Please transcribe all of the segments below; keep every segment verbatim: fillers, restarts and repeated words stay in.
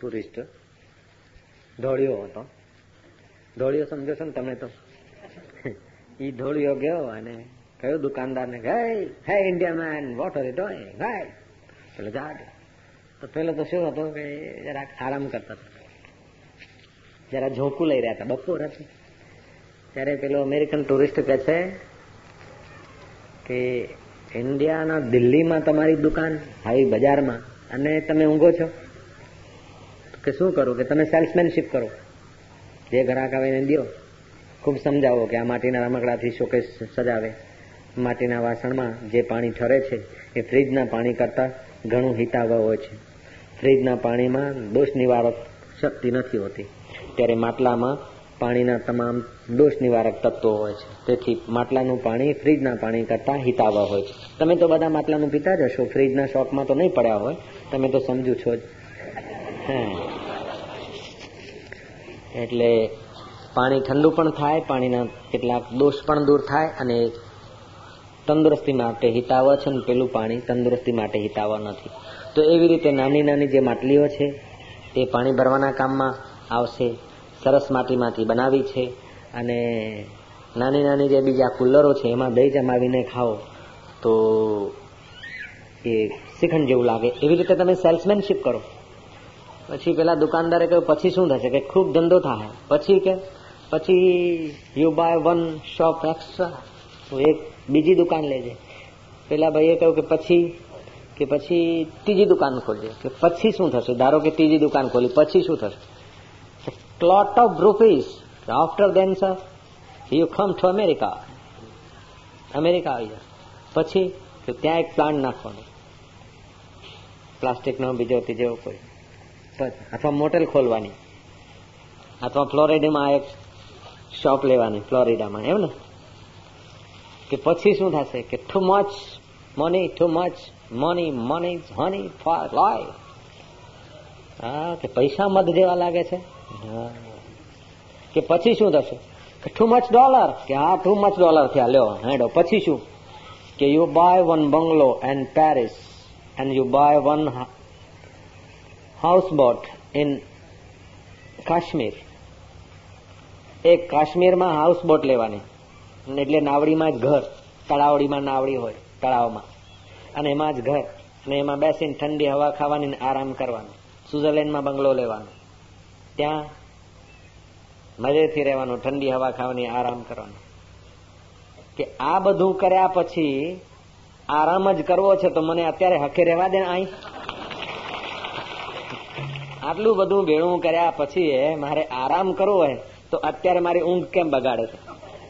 Tourist, ધોળિયો હતો. ધોળિયો સમજો છો ને તમે તો? ઈ ધોળિયો ગયો અને કયો દુકાનદાર ને, hey hey India man, what are you doing? Hey પેલો જા. તો પેલો તો શું હતો કે જરા આરામ કરતા હતા, જરા ઝોંકું લઈ રહ્યા હતા, બપોર હતી. ત્યારે પેલો અમેરિકન ટુરિસ્ટ કહે છે કે ઇન્ડિયાના દિલ્હીમાં તમારી દુકાન, આવી બજારમાં, અને તમે ઊંઘો છો? કે શું કરું? કે તમે સેલ્સમેનશીપ કરો, જે ગ્રાહક આવે એને દો, ખૂબ સમજાવો કે આ માટીના રમકડાથી શોકેસ સજાવે, માટીના વાસણમાં જે પાણી ઠરે છે એ ફ્રીજના પાણી કરતાં ઘણું હિતાવહ હોય છે. ફ્રીજના પાણીમાં દોષ નિવારક શક્તિ નથી હોતી, ત્યારે માટલામાં પાણીના તમામ દોષ નિવારક તત્વો હોય છે. તેથી માટલાનું પાણી ફ્રીજના પાણી કરતાં હિતાવહ હોય છે. તમે તો બધા માટલાનું પીતા જ હશો, ફ્રીજના શોખમાં તો નહીં પડ્યા હોય, તમે તો સમજુ છો જ. હા, એટલે પાણી ઠંડુ પણ થાય, પાણીના કેટલાક દોષ પણ દૂર થાય, અને તંદુરસ્તી માટે હિતાવહ છે ને પેલું પાણી તંદુરસ્તી માટે હિતાવહ નથી. તો એવી રીતે નાની નાની જે માટલીઓ છે એ પાણી ભરવાના કામમાં આવશે. સરસ માટીમાંથી બનાવી છે. અને નાની નાની જે બીજા કુલરો છે એમાં દહીં જમાવીને ખાઓ તો એ શ્રીખંડ જેવું લાગે. એવી રીતે તમે સેલ્સમેનશીપ કરો. પછી પેલા દુકાનદારે કહ્યું પછી શું થશે? કે ખૂબ ધંધો થાય. પછી કે પછી you buy one shop extra, તો એક બીજી દુકાન લેજે. પેલા ભાઈએ કહ્યું કે પછી કે પછી ત્રીજી દુકાન ખોલજે. કે પછી શું થશે? ધારો કે ત્રીજી દુકાન ખોલી, પછી શું થશે? Lot of rupees after then sir you come to America. America આવી જાય પછી તો ત્યાં એક પ્લાન્ટ નાખવાનો, પ્લાસ્ટિકનો બીજો ત્રીજો કોઈ, અથવા મોટેલ ખોલવાની, અથવા ફ્લોરિડામાં એક શોપ લેવાની, ફ્લોરિડામાં, એમ ને. કે પછી શું થશે? કે too much money, too much money, money honey for life. હા, કે પૈસા મધ જેવા લાગે છે. હા, કે પછી શું થશે? કે ટુ મચ ડોલર. કે હા, ટુ મચ ડોલર થયા, લ્યો હેડો. પછી શું? કે you buy one bungalow and Paris and you buy one houseboat in Kashmir. એક કાશ્મીરમાં હાઉસબોટ લેવાની, એટલે નાવડીમાં જ ઘર, તળાવડીમાં નાવડી હોય તળાવમાં, અને એમાં જ ઘર, અને એમાં બેસીને ઠંડી હવા ખાવાની ને આરામ કરવાનો. સ્વિટરલેન્ડમાં બંગલો લેવાનો, ત્યાં મજેથી રહેવાનું, ઠંડી હવા ખાવાની, આરામ કરવાનો. કે આ બધું કર્યા પછી આરામ જ કરવો છે તો મને અત્યારે હકે રહેવા દે. અહીં આટલું બધું ભેળું કર્યા પછી મારે આરામ કરવો હોય તો અત્યારે મારી ઊંઘ કેમ બગાડે છે?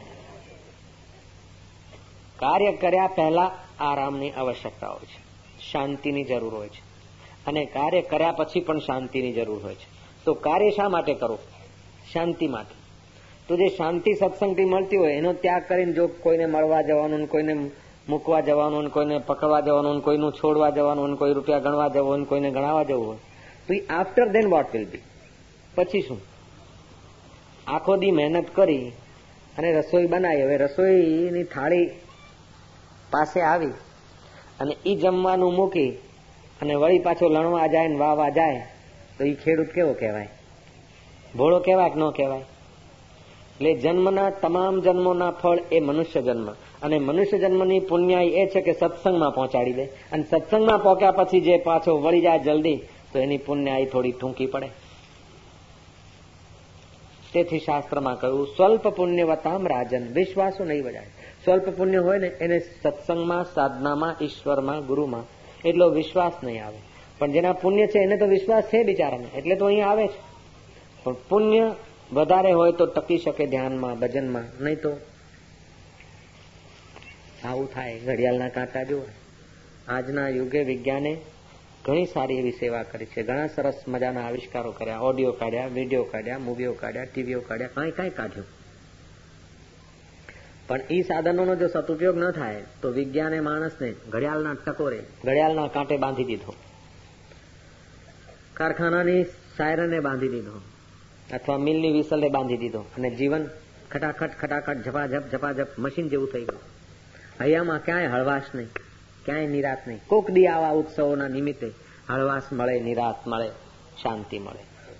કાર્ય કર્યા પહેલા આરામની આવશ્યકતા હોય છે, શાંતિની જરૂર હોય છે, અને કાર્ય કર્યા પછી પણ શાંતિની જરૂર હોય છે. તો કાર્ય શા માટે કરવું? શાંતિ માટે. તો જે શાંતિ સત્સંગથી મળતી હોય એનો ત્યાગ કરીને જો કોઈને મળવા જવાનું, કોઈને મૂકવા જવાનું, કોઈને પકડવા જવાનું, કોઈનું છોડવા જવાનું, કોઈ રૂપિયા ગણવા જવું, કોઈને ગણાવવા જવું હોય તો એ after then what will be? પછી શું? આખો દી મહેનત કરી અને રસોઈ બનાવી, હવે રસોઈની થાળી પાસે આવી અને ઈ જમવાનું મૂકી અને વળી પાછો લણવા જાય ને વાવા જાય તો એ ખેડૂત કેવો કહેવાય? ભોળો કહેવાય કે ન કહેવાય? એટલે જન્મના તમામ જન્મોના ફળ એ મનુષ્ય જન્મ, અને મનુષ્ય જન્મની પુણ્યાઈ એ છે કે સત્સંગમાં પહોંચાડી દે, અને સત્સંગમાં પહોંચ્યા પછી જે પાછો વળી જાય જલ્દી તો એની પુણ્યાઈ થોડી ટૂંકી પડે. તેથી શાસ્ત્રમાં કહ્યું સ્વલ્પ પુણ્યવતામ રાજન વિશ્વાસો નહીં વજાય. સ્વલ્પ પુણ્ય હોય ને એને સત્સંગમાં, સાધનામાં, ઈશ્વરમાં, ગુરુમાં એટલો વિશ્વાસ નહીં આવે. પણ જેના પુણ્ય છે એને તો વિશ્વાસ છે બિચારાને, એટલે તો અહીંયા આવે છે. પણ પુણ્ય વધારે હોય તો ટકી શકે ધ્યાનમાં, ભજનમાં, નહીં તો આવું થાય. ઘડિયાળના કાંટા જુઓ. આજના યુગે વિજ્ઞાને ઘણી સારી એવી સેવા કરી છે, ઘણા સરસ મજાના આવિષ્કારો કર્યા, ઓડિયો કાઢ્યા, વિડીયો કાઢ્યા, મૂવીઓ કાઢ્યા, ટીવીઓ કાઢ્યા, કાંઈ કાંઈ કાઢ્યું. પણ ઈ સાધનોનો જો સદુપયોગ ન થાય તો વિજ્ઞાને માણસને ઘડિયાળના ટકોરે, ઘડિયાળના કાંટે બાંધી દીધો, કારખાનાની સાયરને બાંધી દીધો, અથવા મિલની વિસલે બાંધી દીધો, અને જીવન ખટાખટ ખટાખટ ઝપાઝપ ઝપાઝપ મશીન જેવું થઈ ગયું. હૈયામાં ક્યાંય હળવાશ નહીં, ક્યાંય નિરાશ નહીં. કોક દી આવા ઉત્સવોના નિમિત્તે હળવાશ મળે, નિરાશ મળે, શાંતિ મળે.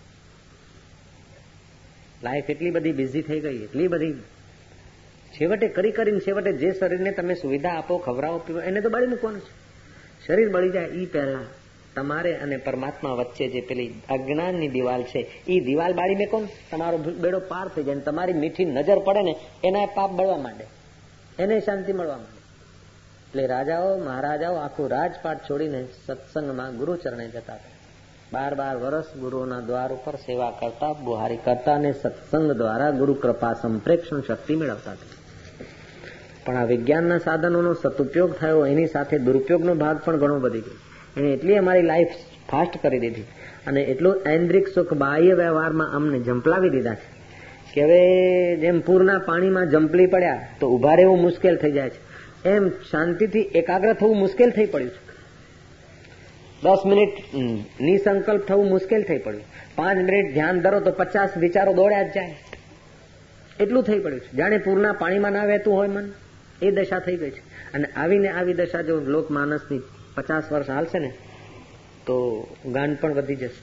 લાઈફ એટલી બધી બિઝી થઈ ગઈ, એટલી બધી છેવટે કરી કરીને છેવટે જે શરીરને તમે સુવિધા આપો, ખવડાવો, પીવો, એને તો બાળી મૂકવાનું છે. શરીર બળી જાય એ પહેલા તમારે અને પરમાત્મા વચ્ચે જે પેલી અજ્ઞાનની દિવાલ છે એ દિવાલ બાળી મેકો ને તમારો બેડો પાર થઈ જાય. તમારી મીઠી નજર પડે ને એના પાપ બળવા માંડે, એને શાંતિ મળવા માંડે. એટલે રાજાઓ મહારાજાઓ આખું રાજપાટ છોડીને સત્સંગમાં ગુરુ ચરણે જતા હતા. બાર બાર વર્ષ ગુરુના દ્વાર ઉપર સેવા કરતા, બુહારી કરતા અને સત્સંગ દ્વારા ગુરુ કૃપા સંપ્રેક્ષણ શક્તિ મેળવતા હતા. પણ આ વિજ્ઞાનના સાધનોનો સદુપયોગ થયો, એની સાથે દુરુપયોગનો ભાગ પણ ઘણો વધી ગયો. એને એટલી અમારી લાઈફ ફાસ્ટ કરી દીધી અને એટલું ઐન્દ્રિક સુખ બાહ્ય વ્યવહારમાં અમને જંપલાવી દીધા છે કે હવે જેમ પૂરના પાણીમાં જંપલી પડ્યા તો ઉભા રહેવું મુશ્કેલ થઈ જાય છે, એમ શાંતિથી એકાગ્ર થવું મુશ્કેલ થઈ પડ્યું છે. દસ મિનિટ નિસંકલ્પ થવું મુશ્કેલ થઈ પડ્યું. પાંચ મિનિટ ધ્યાન ધરો તો પચાસ વિચારો દોડ્યા જ જાય, એટલું થઈ પડ્યું છે. જાણે પૂરના પાણીમાં ના વહેતું હોય મન, એ દશા થઈ ગઈ છે. અને આવીને આવી દશા જો લોક માનસની પચાસ વર્ષ હાલશે ને તો ગાંઠ પણ વધી જશે.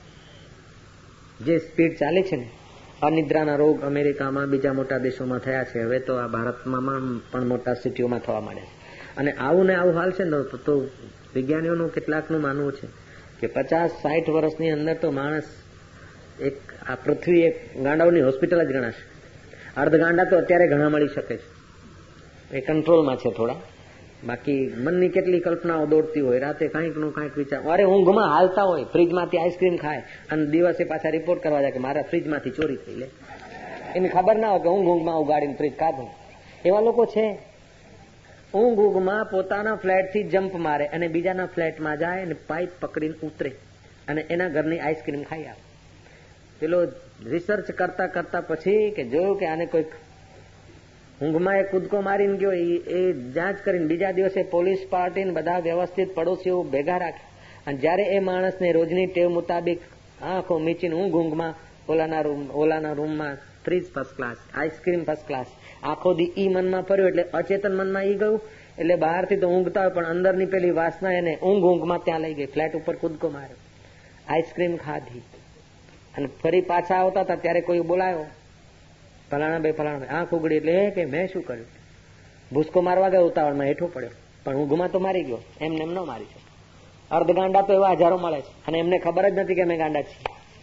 જે સ્પીડ ચાલે છે ને, અનિદ્રાના રોગ અમેરિકામાં બીજા મોટા દેશોમાં થયા છે, હવે તો આ ભારતમાં પણ મોટા સિટીઓમાં થવા માંડે છે. અને આવું ને આવું હાલ છે ને તો વિજ્ઞાનીઓનું કેટલાકનું માનવું છે કે પચાસ સાઠ વર્ષની અંદર તો માણસ એક આ પૃથ્વી એક ગાંડાઓની હોસ્પિટલ જ ગણાશે. અર્ધ ગાંડા તો અત્યારે ઘણા મળી શકે છે, એ કંટ્રોલમાં છે થોડા. બાકી મનની કેટલી કલ્પનાઓ દોડતી હોય, રાતે કાંઈક નું કાંઈક વિચાર, અરે ઊંઘમાં હાલતા હોય, ફ્રીજમાંથી આઈસ્ક્રીમ ખાય અને દિવસે પાછા રિપોર્ટ કરવા જાય કે મારા ફ્રીજમાંથી ચોરી થઈ લે. એની ખબર ના હોય કે ઊંઘ ઊંઘમાં ઉગાડીને ફ્રીજ ખાધું. એવા લોકો છે. ઊંઘ ઊંઘમાં પોતાના ફ્લેટથી જમ્પ મારે અને બીજાના ફ્લેટમાં જાય અને પાઇપ પકડીને ઉતરે અને એના ઘરની આઈસ્ક્રીમ ખાઈ આવે. પેલો રિસર્ચ કરતા કરતા પછી કે જોયું કે આને કોઈક ઊંઘમાં એ કૂદકો મારીને ગયો, એ જાંચ કરીને બીજા દિવસે પોલીસ પાર્ટીને બધા વ્યવસ્થિત પડોશીઓ ભેગા રાખે અને જયારે એ માણસને રોજની ટેવ મુતાબિક આંખો મીચીને ઊંઘ ઊંઘમાં ઓલાના રૂમ ઓલાના રૂમમાં fridge first class, ice cream first class, આખો દી ઈ મનમાં ફર્યો એટલે અચેતન મનમાં ઈ ગયું. એટલે બહારથી તો ઊંઘતા હોય પણ અંદરની પેલી વાસના એને ઊંઘ ઊંઘમાં ત્યાં લઈ ગઈ. ફ્લેટ ઉપર કૂદકો માર્યો, આઈસ્ક્રીમ ખાધી અને ફરી પાછા આવતા હતા ત્યારે કોઈ બોલાયો, ફલાણા ભાઈ ફલાણા ભાઈ. આંખ ઉગડી એટલે કે મેં શું કર્યું? ભૂસકો મારવા ગયો ઉતાવળમાં, હેઠો પડ્યો, પણ ઊંઘમાં તો મારી ગયો. એમને એમ ન મારી શકે. અર્ધ ગાંડા તો એવા હજારો મળે છે અને એમને ખબર જ નથી કે અમે ગાંડા છીએ.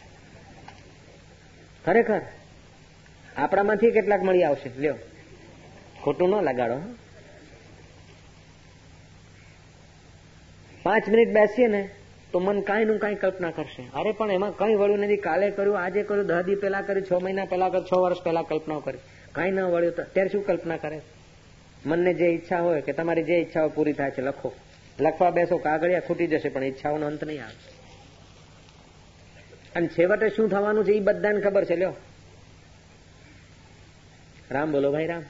ખરેખર આપણામાંથી કેટલાક મળી આવશે. લ્યો, ખોટું ન લગાડો. પાંચ મિનિટ બેસીએ ને તો મન કાંઈ નું કાંઈ કલ્પના કરશે. અરે પણ એમાં કઈ વળ્યું નથી. કાલે કર્યું, આજે કર્યું, દસ દી પહેલા કર્યું, છ મહિના પહેલા કર્યું, છ વર્ષ પહેલા કલ્પના કરી, કઈ ન વળ્યું તો ત્યારે શું કલ્પના કરે? મનને જે ઈચ્છા હોય કે તમારી જે ઈચ્છાઓ પૂરી થાય છે લખો. લખવા બેસો, કાગળિયા ખૂટી જશે પણ ઈચ્છાઓનો અંત નહીં આવે. અને છેવટે શું થવાનું છે એ બધાને ખબર છે. લ્યો, રામ બોલો ભાઈ રામ.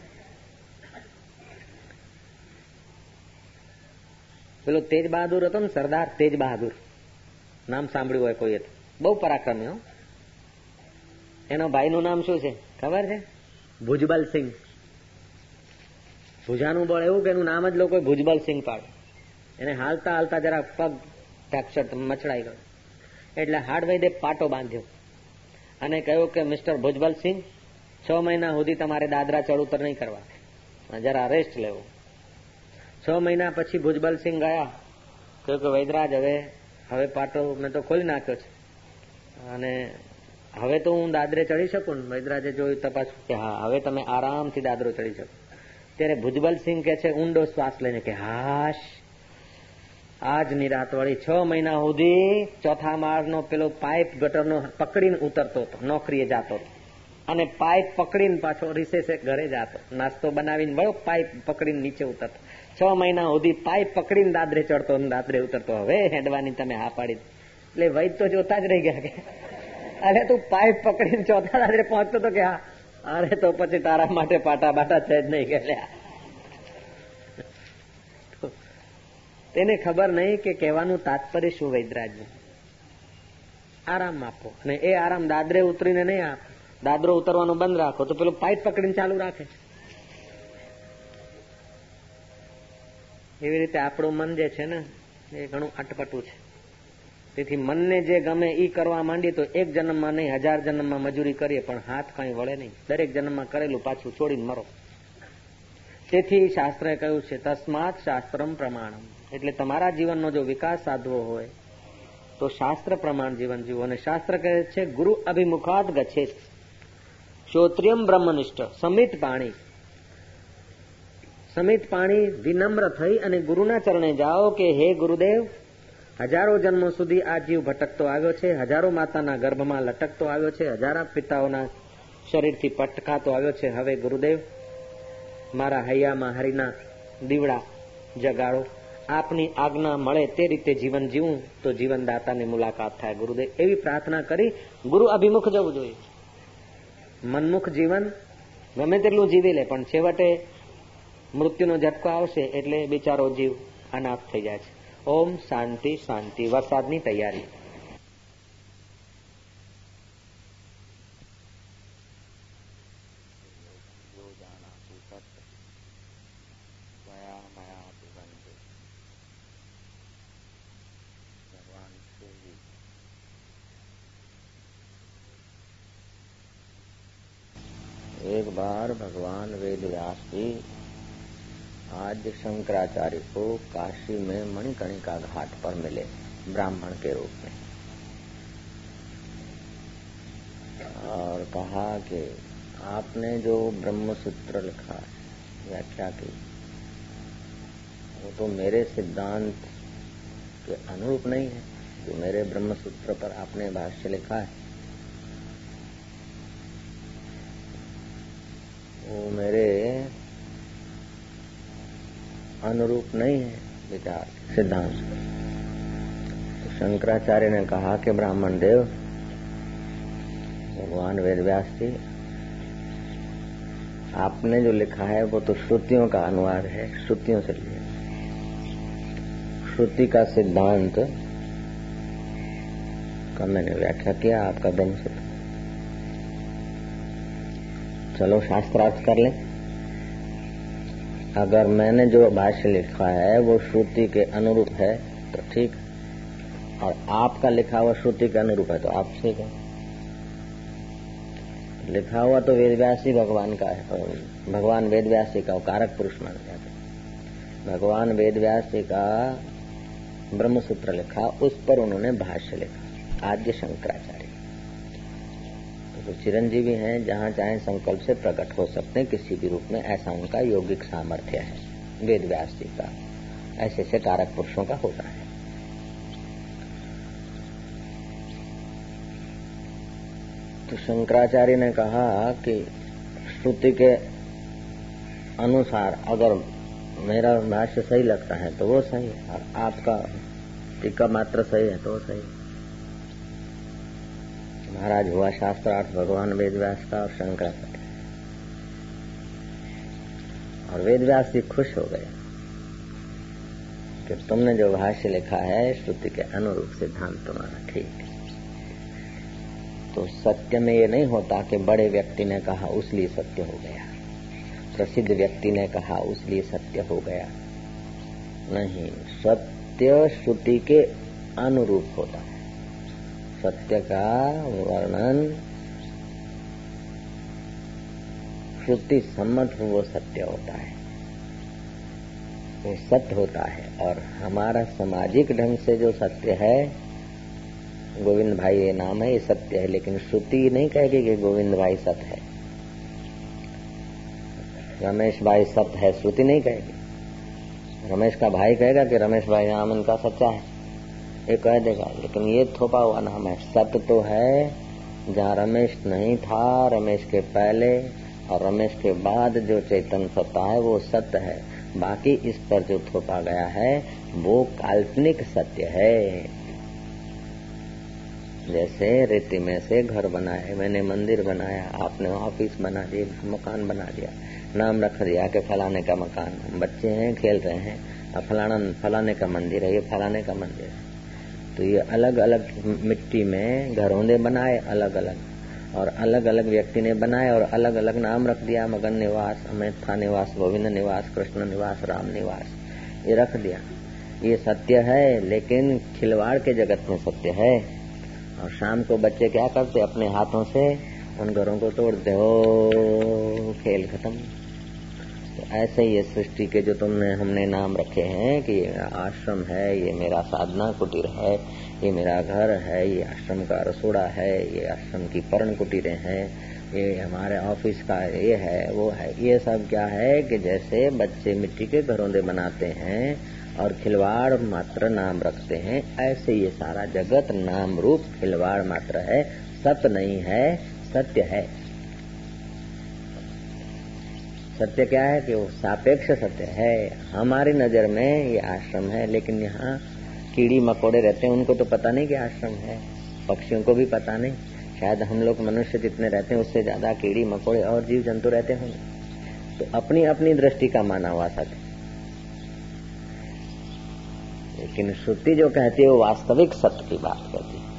પેલો તેજ બહાદુર હતો ને, સરદાર તેજ બહાદુર, નામ સાંભળ્યું હોય કોઈએ? બહુ પરાક્રમી હો. એનો ભાઈનું નામ શું છે ખબર છે? ભુજબલસિંહ. ભુજાનું બળ એવું કે એનું નામ જ લોકો ભુજબલસિંહ પાડ્યું. એને હાલતા હાલતા જરા પગ ફ્રેક્ચર મચડાઈ ગયો એટલે હાડવૈદે પાટો બાંધ્યો અને કહ્યું કે મિસ્ટર ભુજબલસિંહ, છ મહિના સુધી તમારે દાદરા ચડ ઉતર નહીં કરવા, જરા રેસ્ટ લેવો. છ મહિના પછી ભુજબલસિંહ ગયા, કહ્યું કે વૈદરાજ હવે હવે પાટો મેં તો ખોલી નાખ્યો છે અને હવે તો હું દાદરે ચડી શકું ને? વૈદરાજે જોયું, તપાસ કે હા હવે તમે આરામથી દાદરો ચડી શકો. ત્યારે ભુજબલસિંહ કે છે ઊંડો શ્વાસ લઈને કે હાશ, આજની રાત વળી છ મહિના સુધી ચોથા માળનો પેલો પાઇપ ગટરનો પકડીને ઉતરતો હતો, નોકરીએ જાતો હતો અને પાઇપ પકડીને પાછો રિસેસે ઘરે જાતો, નાસ્તો બનાવીને વળો પાઇપ પકડીને નીચે ઉતરતો. છ મહિના સુધી પાઇપ પકડીને દાદરે ચડતો અને દાદરે ઉતરતો. હવે હેડવાની તમે હા પાડી. એટલે વૈદ તો જોતા જ રહી ગયા કે અરે તું પાઇપ પકડીને ચોથા દાદરે પહોંચતો હતો કે હા? અરે તો પછી તારા માટે પાટા બાટા છે જ નહીં કે. તેને ખબર નહીં કે કહેવાનું તાત્પર્ય શું વૈદરાજ. આરામ આપો અને એ આરામ દાદરે ઉતરીને નહીં આપો. દાદરો ઉતરવાનો બંધ રાખો તો પેલો પાઇપ પકડીને ચાલુ રાખે. એવી રીતે આપણું મન જે છે ને એ ઘણું અટપટું છે. તેથી મનને જે ગમે એ કરવા માંડીએ તો એક જન્મમાં નહીં, હજાર જન્મમાં મજૂરી કરીએ પણ હાથ કઈ વળે નહીં. દરેક જન્મમાં કરેલું પાછું છોડીને મરો. તેથી શાસ્ત્રએ કહ્યું છે તસ્માત શાસ્ત્રમ પ્રમાણમ. એટલે તમારા જીવનનો જો વિકાસ સાધવો હોય તો શાસ્ત્ર પ્રમાણ જીવન જીવો. અને શાસ્ત્ર કહે છે ગુરુ અભિમુખાત ગચ્છેત શ્રોત્રિયમ બ્રહ્મનિષ્ઠ સમિત પાણી. સમિત પાણી વિનમ્ર થઈ અને ગુરુના ચરણે જાઓ કે હે ગુરુદેવ, હજારો જન્મો સુધી આ જીવ ભટકતો આવ્યો છે, હજારો માતાના ગર્ભમાં લટકતો આવ્યો છે, હજારો પિતાઓના શરીરથી પટકાતો આવ્યો છે. હવે ગુરુદેવ મારા હૈયામાં હરિના દીવડા જગાડો. આપની આજ્ઞા મળે તે રીતે જીવન જીવું તો જીવનદાતાની મુલાકાત થાય ગુરુદેવ. એવી પ્રાર્થના કરી ગુરુ અભિમુખ જવું જોઈએ. મનમુખ જીવન ગમે તેટલું જીવી લે પણ છેવટે મૃત્યુનો ઝટકો આવશે એટલે બિચારો જીવ અનાથ થઈ જાય છે. ઓમ શાંતિ શાંતિ. વરસાદની તૈયારી. एक बार भगवान वेदव्यास जी आद्य शंकराचार्य को काशी में मणिकर्णिका घाट पर मिले ब्राह्मण के रूप में और कहा कि आपने जो ब्रह्मसूत्र लिखा है, व्याख्या की, वो तो मेरे सिद्धांत के अनुरूप नहीं है. जो मेरे ब्रह्मसूत्र पर आपने भाष्य लिखा है वो मेरे अनुरूप नहीं है विचार सिद्धांत. तो शंकराचार्य ने कहा कि ब्राह्मण देव, भगवान वेदव्यास जी, आपने जो लिखा है वो तो श्रुतियों का अनुवाद है, श्रुतियों से लिए. श्रुति का सिद्धांत का मैंने व्याख्या किया, आपका ब्रह्मसूत्र. चलो शास्त्रार्थ कर लें. अगर मैंने जो भाष्य लिखा है वो श्रुति के अनुरूप है तो ठीक, और आपका लिखा हुआ श्रुति के अनुरूप है तो आप ठीक है. लिखा हुआ तो वेदव्यास जी भगवान का है, भगवान वेदव्यास जी का कारक पुरुष मान जाते. भगवान वेदव्यास जी का ब्रह्मसूत्र लिखा, उस पर उन्होंने भाष्य लिखा आद्य शंकराचार्य. तो चिरंजीवी हैं, जहाँ चाहे संकल्प से प्रकट हो सकते हैं किसी भी रूप में, ऐसा उनका यौगिक सामर्थ्य है वेदव्यास जी का. ऐसे ऐसे कारक पुरुषों का होता है. तो शंकराचार्य ने कहा कि श्रुति के अनुसार अगर मेरा भाष्य सही लगता है तो वो सही है, और आपका टीका मात्र सही है तो वो सही है. महाराज हुआ शास्त्रार्थ भगवान वेदव्यास का और शंकराचार्य. और वेदव्यास जी खुश हो गए कि तुमने जो भाष्य लिखा है श्रुति के अनुरूप सिद्धांत तुम्हारा ठीक है. तो सत्य में ये नहीं होता कि बड़े व्यक्ति ने कहा उसलिए सत्य हो गया, प्रसिद्ध व्यक्ति ने कहा उसलिए सत्य हो गया. नहीं, सत्य श्रुति के अनुरूप होता है. सत्य का वर्णन श्रुति सम्मत वो सत्य होता है, वो सत्य होता है. और हमारा सामाजिक ढंग से जो सत्य है, गोविंद भाई ये नाम है, ये सत्य है. लेकिन श्रुति नहीं कहेगी कि गोविंद भाई सत्य है, रमेश भाई सत्य है, श्रुति नहीं कहेगी. रमेश का भाई कहेगा कि रमेश भाई नाम इनका सच्चा है, ये कह देगा. लेकिन ये थोपा हुआ नाम है. सत्य तो है जहाँ रमेश नहीं था, रमेश के पहले और रमेश के बाद जो चैतन्य सत्ता है वो सत्य है. बाकी इस पर जो थोपा गया है वो काल्पनिक सत्य है. जैसे रेती में से घर बनाए, मैंने मंदिर बनाया, आपने ऑफिस बना दिए, मकान बना दिया, नाम रख दिया कि फलाने का मकान. बच्चे हैं खेल रहे हैं, अब फलाना फलाने का मंदिर है, ये फलाने का मंदिर है. तो ये अलग अलग मिट्टी में घरौंदे बनाए अलग अलग, और अलग अलग व्यक्ति ने बनाए और अलग अलग नाम रख दिया. मगन निवास, अमेठा निवास, गोविंद निवास, कृष्ण निवास, राम निवास, ये रख दिया. ये सत्य है, लेकिन खिलवाड़ के जगत में सत्य है। और शाम को बच्चे क्या करते, अपने हाथों से उन घरों को तोड़ते हो, खेल खत्म। तो ऐसे ही ये सृष्टि के जो तुमने हमने नाम रखे हैं कि ये आश्रम है, ये मेरा साधना कुटीर है, ये मेरा घर है, ये आश्रम का रसोड़ा है, ये आश्रम की पर्ण कुटीरें हैं, ये हमारे ऑफिस का ये है वो है, ये सब क्या है कि जैसे बच्चे मिट्टी के घरौंदे बनाते हैं और खिलवाड़ मात्र नाम रखते हैं, ऐसे ये सारा जगत नाम रूप खिलवाड़ मात्र है, सत्य नहीं है, सत्य है। सत्य क्या है कि वो सापेक्ष सत्य है। हमारी नजर में ये आश्रम है, लेकिन यहाँ कीड़ी मकोड़े रहते हैं, उनको तो पता नहीं कि आश्रम है, पक्षियों को भी पता नहीं। शायद हम लोग मनुष्य जितने रहते हैं उससे ज्यादा कीड़ी मकोड़े और जीव जंतु रहते होंगे। तो अपनी अपनी दृष्टि का माना हुआ सत्य, लेकिन श्रुति जो कहती है वो वास्तविक सत्य की बात करती है।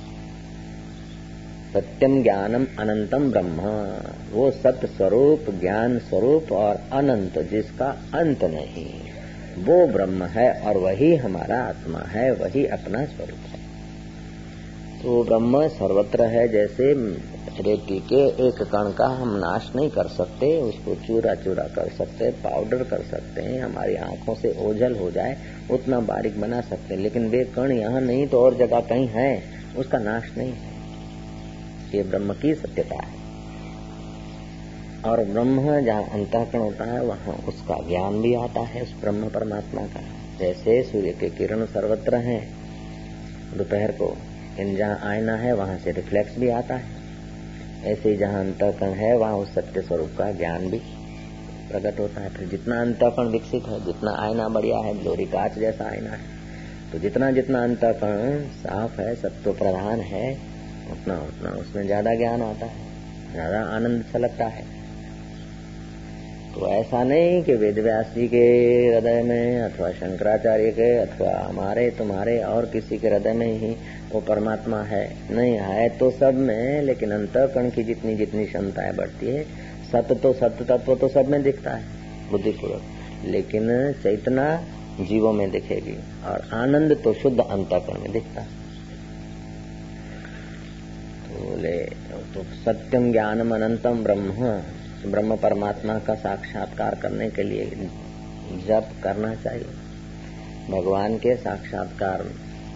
सत्यम ज्ञानम अनंतम ब्रह्म, वो सत्य स्वरूप, ज्ञान स्वरूप और अनंत जिसका अंत नहीं, वो ब्रह्म है और वही हमारा आत्मा है, वही अपना स्वरूप है। तो ब्रह्म सर्वत्र है। जैसे रेती के एक कण का हम नाश नहीं कर सकते, उसको चूरा चूरा कर सकते, पाउडर कर सकते हैं, हमारी आंखों से ओझल हो जाए उतना बारीक बना सकते हैं, लेकिन वे कण यहाँ नहीं तो और जगह कहीं है, उसका नाश नहीं है। ये ब्रह्म की सत्यता है। और ब्रह्म जहाँ अंतःकरण होता है वहाँ उसका ज्ञान भी आता है, उस ब्रह्म परमात्मा का। जैसे सूर्य के किरण सर्वत्र हैं दोपहर को, इन जहाँ आईना है वहाँ से रिफ्लेक्स भी आता है, ऐसे ही जहाँ अंतःकरण है वहाँ उस सत्य स्वरूप का ज्ञान भी प्रकट होता है। फिर जितना अंतःकरण विकसित है, जितना आईना बढ़िया है, ग्लोरी कांच जैसा आईना है, तो जितना जितना अंतःकरण साफ है, सत्व प्रधान है, उतना उतना उसमें ज्यादा ज्ञान आता है, ज्यादा आनंद छलकता है। तो ऐसा नहीं कि वेदव्यास जी के हृदय में अथवा शंकराचार्य के अथवा हमारे तुम्हारे और किसी के हृदय में ही वो परमात्मा है, नहीं है तो सब में, लेकिन अंतःकरण की जितनी जितनी क्षमताएं बढ़ती है, सत्य तो सत्य तत्व तो सब में दिखता है बुद्धिपूर्वक, लेकिन चैतना जीवों में दिखेगी और आनंद तो शुद्ध अंतःकरण में दिखता है। तो बोले तो सत्यम ज्ञानम अनंतम ब्रह्म, ब्रह्म परमात्मा का साक्षात्कार करने के लिए जप करना चाहिए। भगवान के साक्षात्कार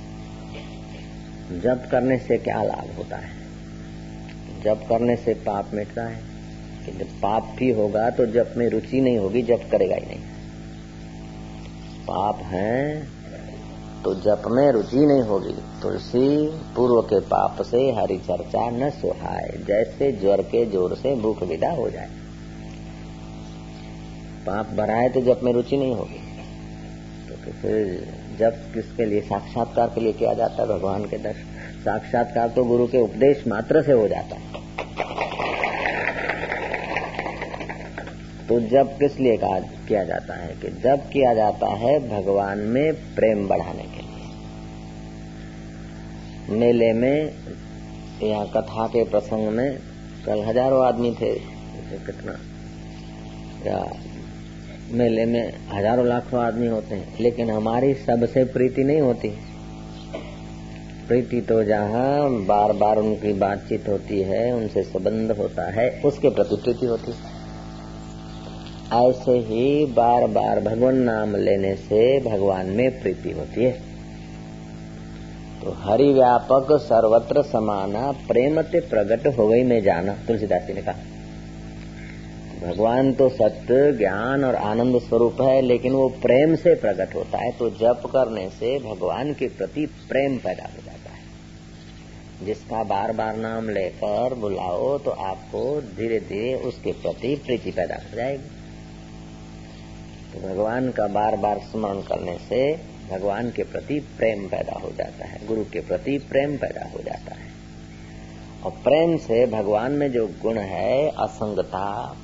जप करने से क्या लाभ होता है? जप करने से पाप मिटता है। कि जब पाप भी होगा तो जप में रुचि नहीं होगी, जप करेगा ही नहीं। पाप है तो जप में रुचि नहीं होगी। तुलसी पूर्व के पाप से हरि चर्चा न सुहाए, जैसे ज्वर के जोर से भूख विदा हो जाए। पाप भरा है तो जप में रुचि नहीं होगी, तो फिर जप किसके लिए? साक्षात्कार के लिए किया जाता है, भगवान के दर्शन। साक्षात्कार तो गुरु के उपदेश मात्र से हो जाता है। तो जप किस लिए किया जाता है? कि जप किया जाता है भगवान में प्रेम बढ़ाने के लिए। मेले में या कथा के प्रसंग में कल हजारों आदमी थे, कितना या मेले में हजारों लाखों आदमी होते हैं, लेकिन हमारी सबसे प्रीति नहीं होती। प्रीति तो जहाँ बार बार उनकी बातचीत होती है, उनसे संबंध होता है, उसके प्रति प्रीति होती है। ऐसे ही बार बार भगवान नाम लेने से भगवान में प्रीति होती है। तो हरि व्यापक सर्वत्र समाना, प्रेम ते प्रगट हो गई में जाना, तुलसीदास जी ने कहा। भगवान तो सत्य ज्ञान और आनंद स्वरूप है, लेकिन वो प्रेम से प्रकट होता है। तो जप करने से भगवान के प्रति प्रेम पैदा हो जाता है। जिसका बार बार नाम लेकर बुलाओ तो आपको धीरे धीरे उसके प्रति प्रीति पैदा हो जाएगी। तो भगवान का बार बार स्मरण करने से भगवान के प्रति प्रेम पैदा हो जाता है, गुरु के प्रति प्रेम पैदा हो जाता है। और प्रेम से भगवान में जो गुण है, असंगता,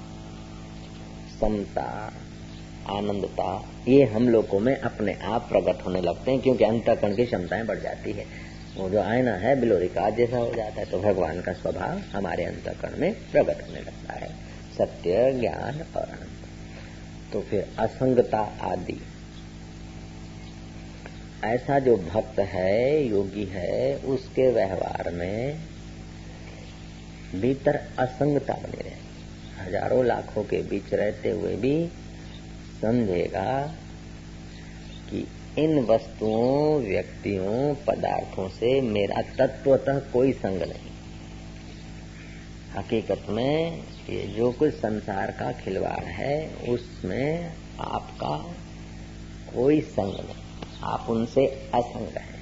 समता, आनंदता, ये हम लोगों में अपने आप प्रकट होने लगते हैं, क्योंकि अंतःकरण की क्षमताएं बढ़ जाती है। वो जो आईना है बिलोरी कांच जैसा हो जाता है, तो भगवान का स्वभाव हमारे अंतःकरण में प्रकट होने लगता है, सत्य ज्ञान और आनंद। तो फिर असंगता आदि ऐसा जो भक्त है, योगी है, उसके व्यवहार में भीतर असंगता बनी रहे। हजारों लाखों के बीच रहते हुए भी समझेगा कि इन वस्तुओं, व्यक्तियों, पदार्थों से मेरा तत्वतः कोई संग नहीं। हकीकत में ये जो कुछ संसार का खिलवाड़ है उसमें आपका कोई संग नहीं, आप उनसे असंग हैं।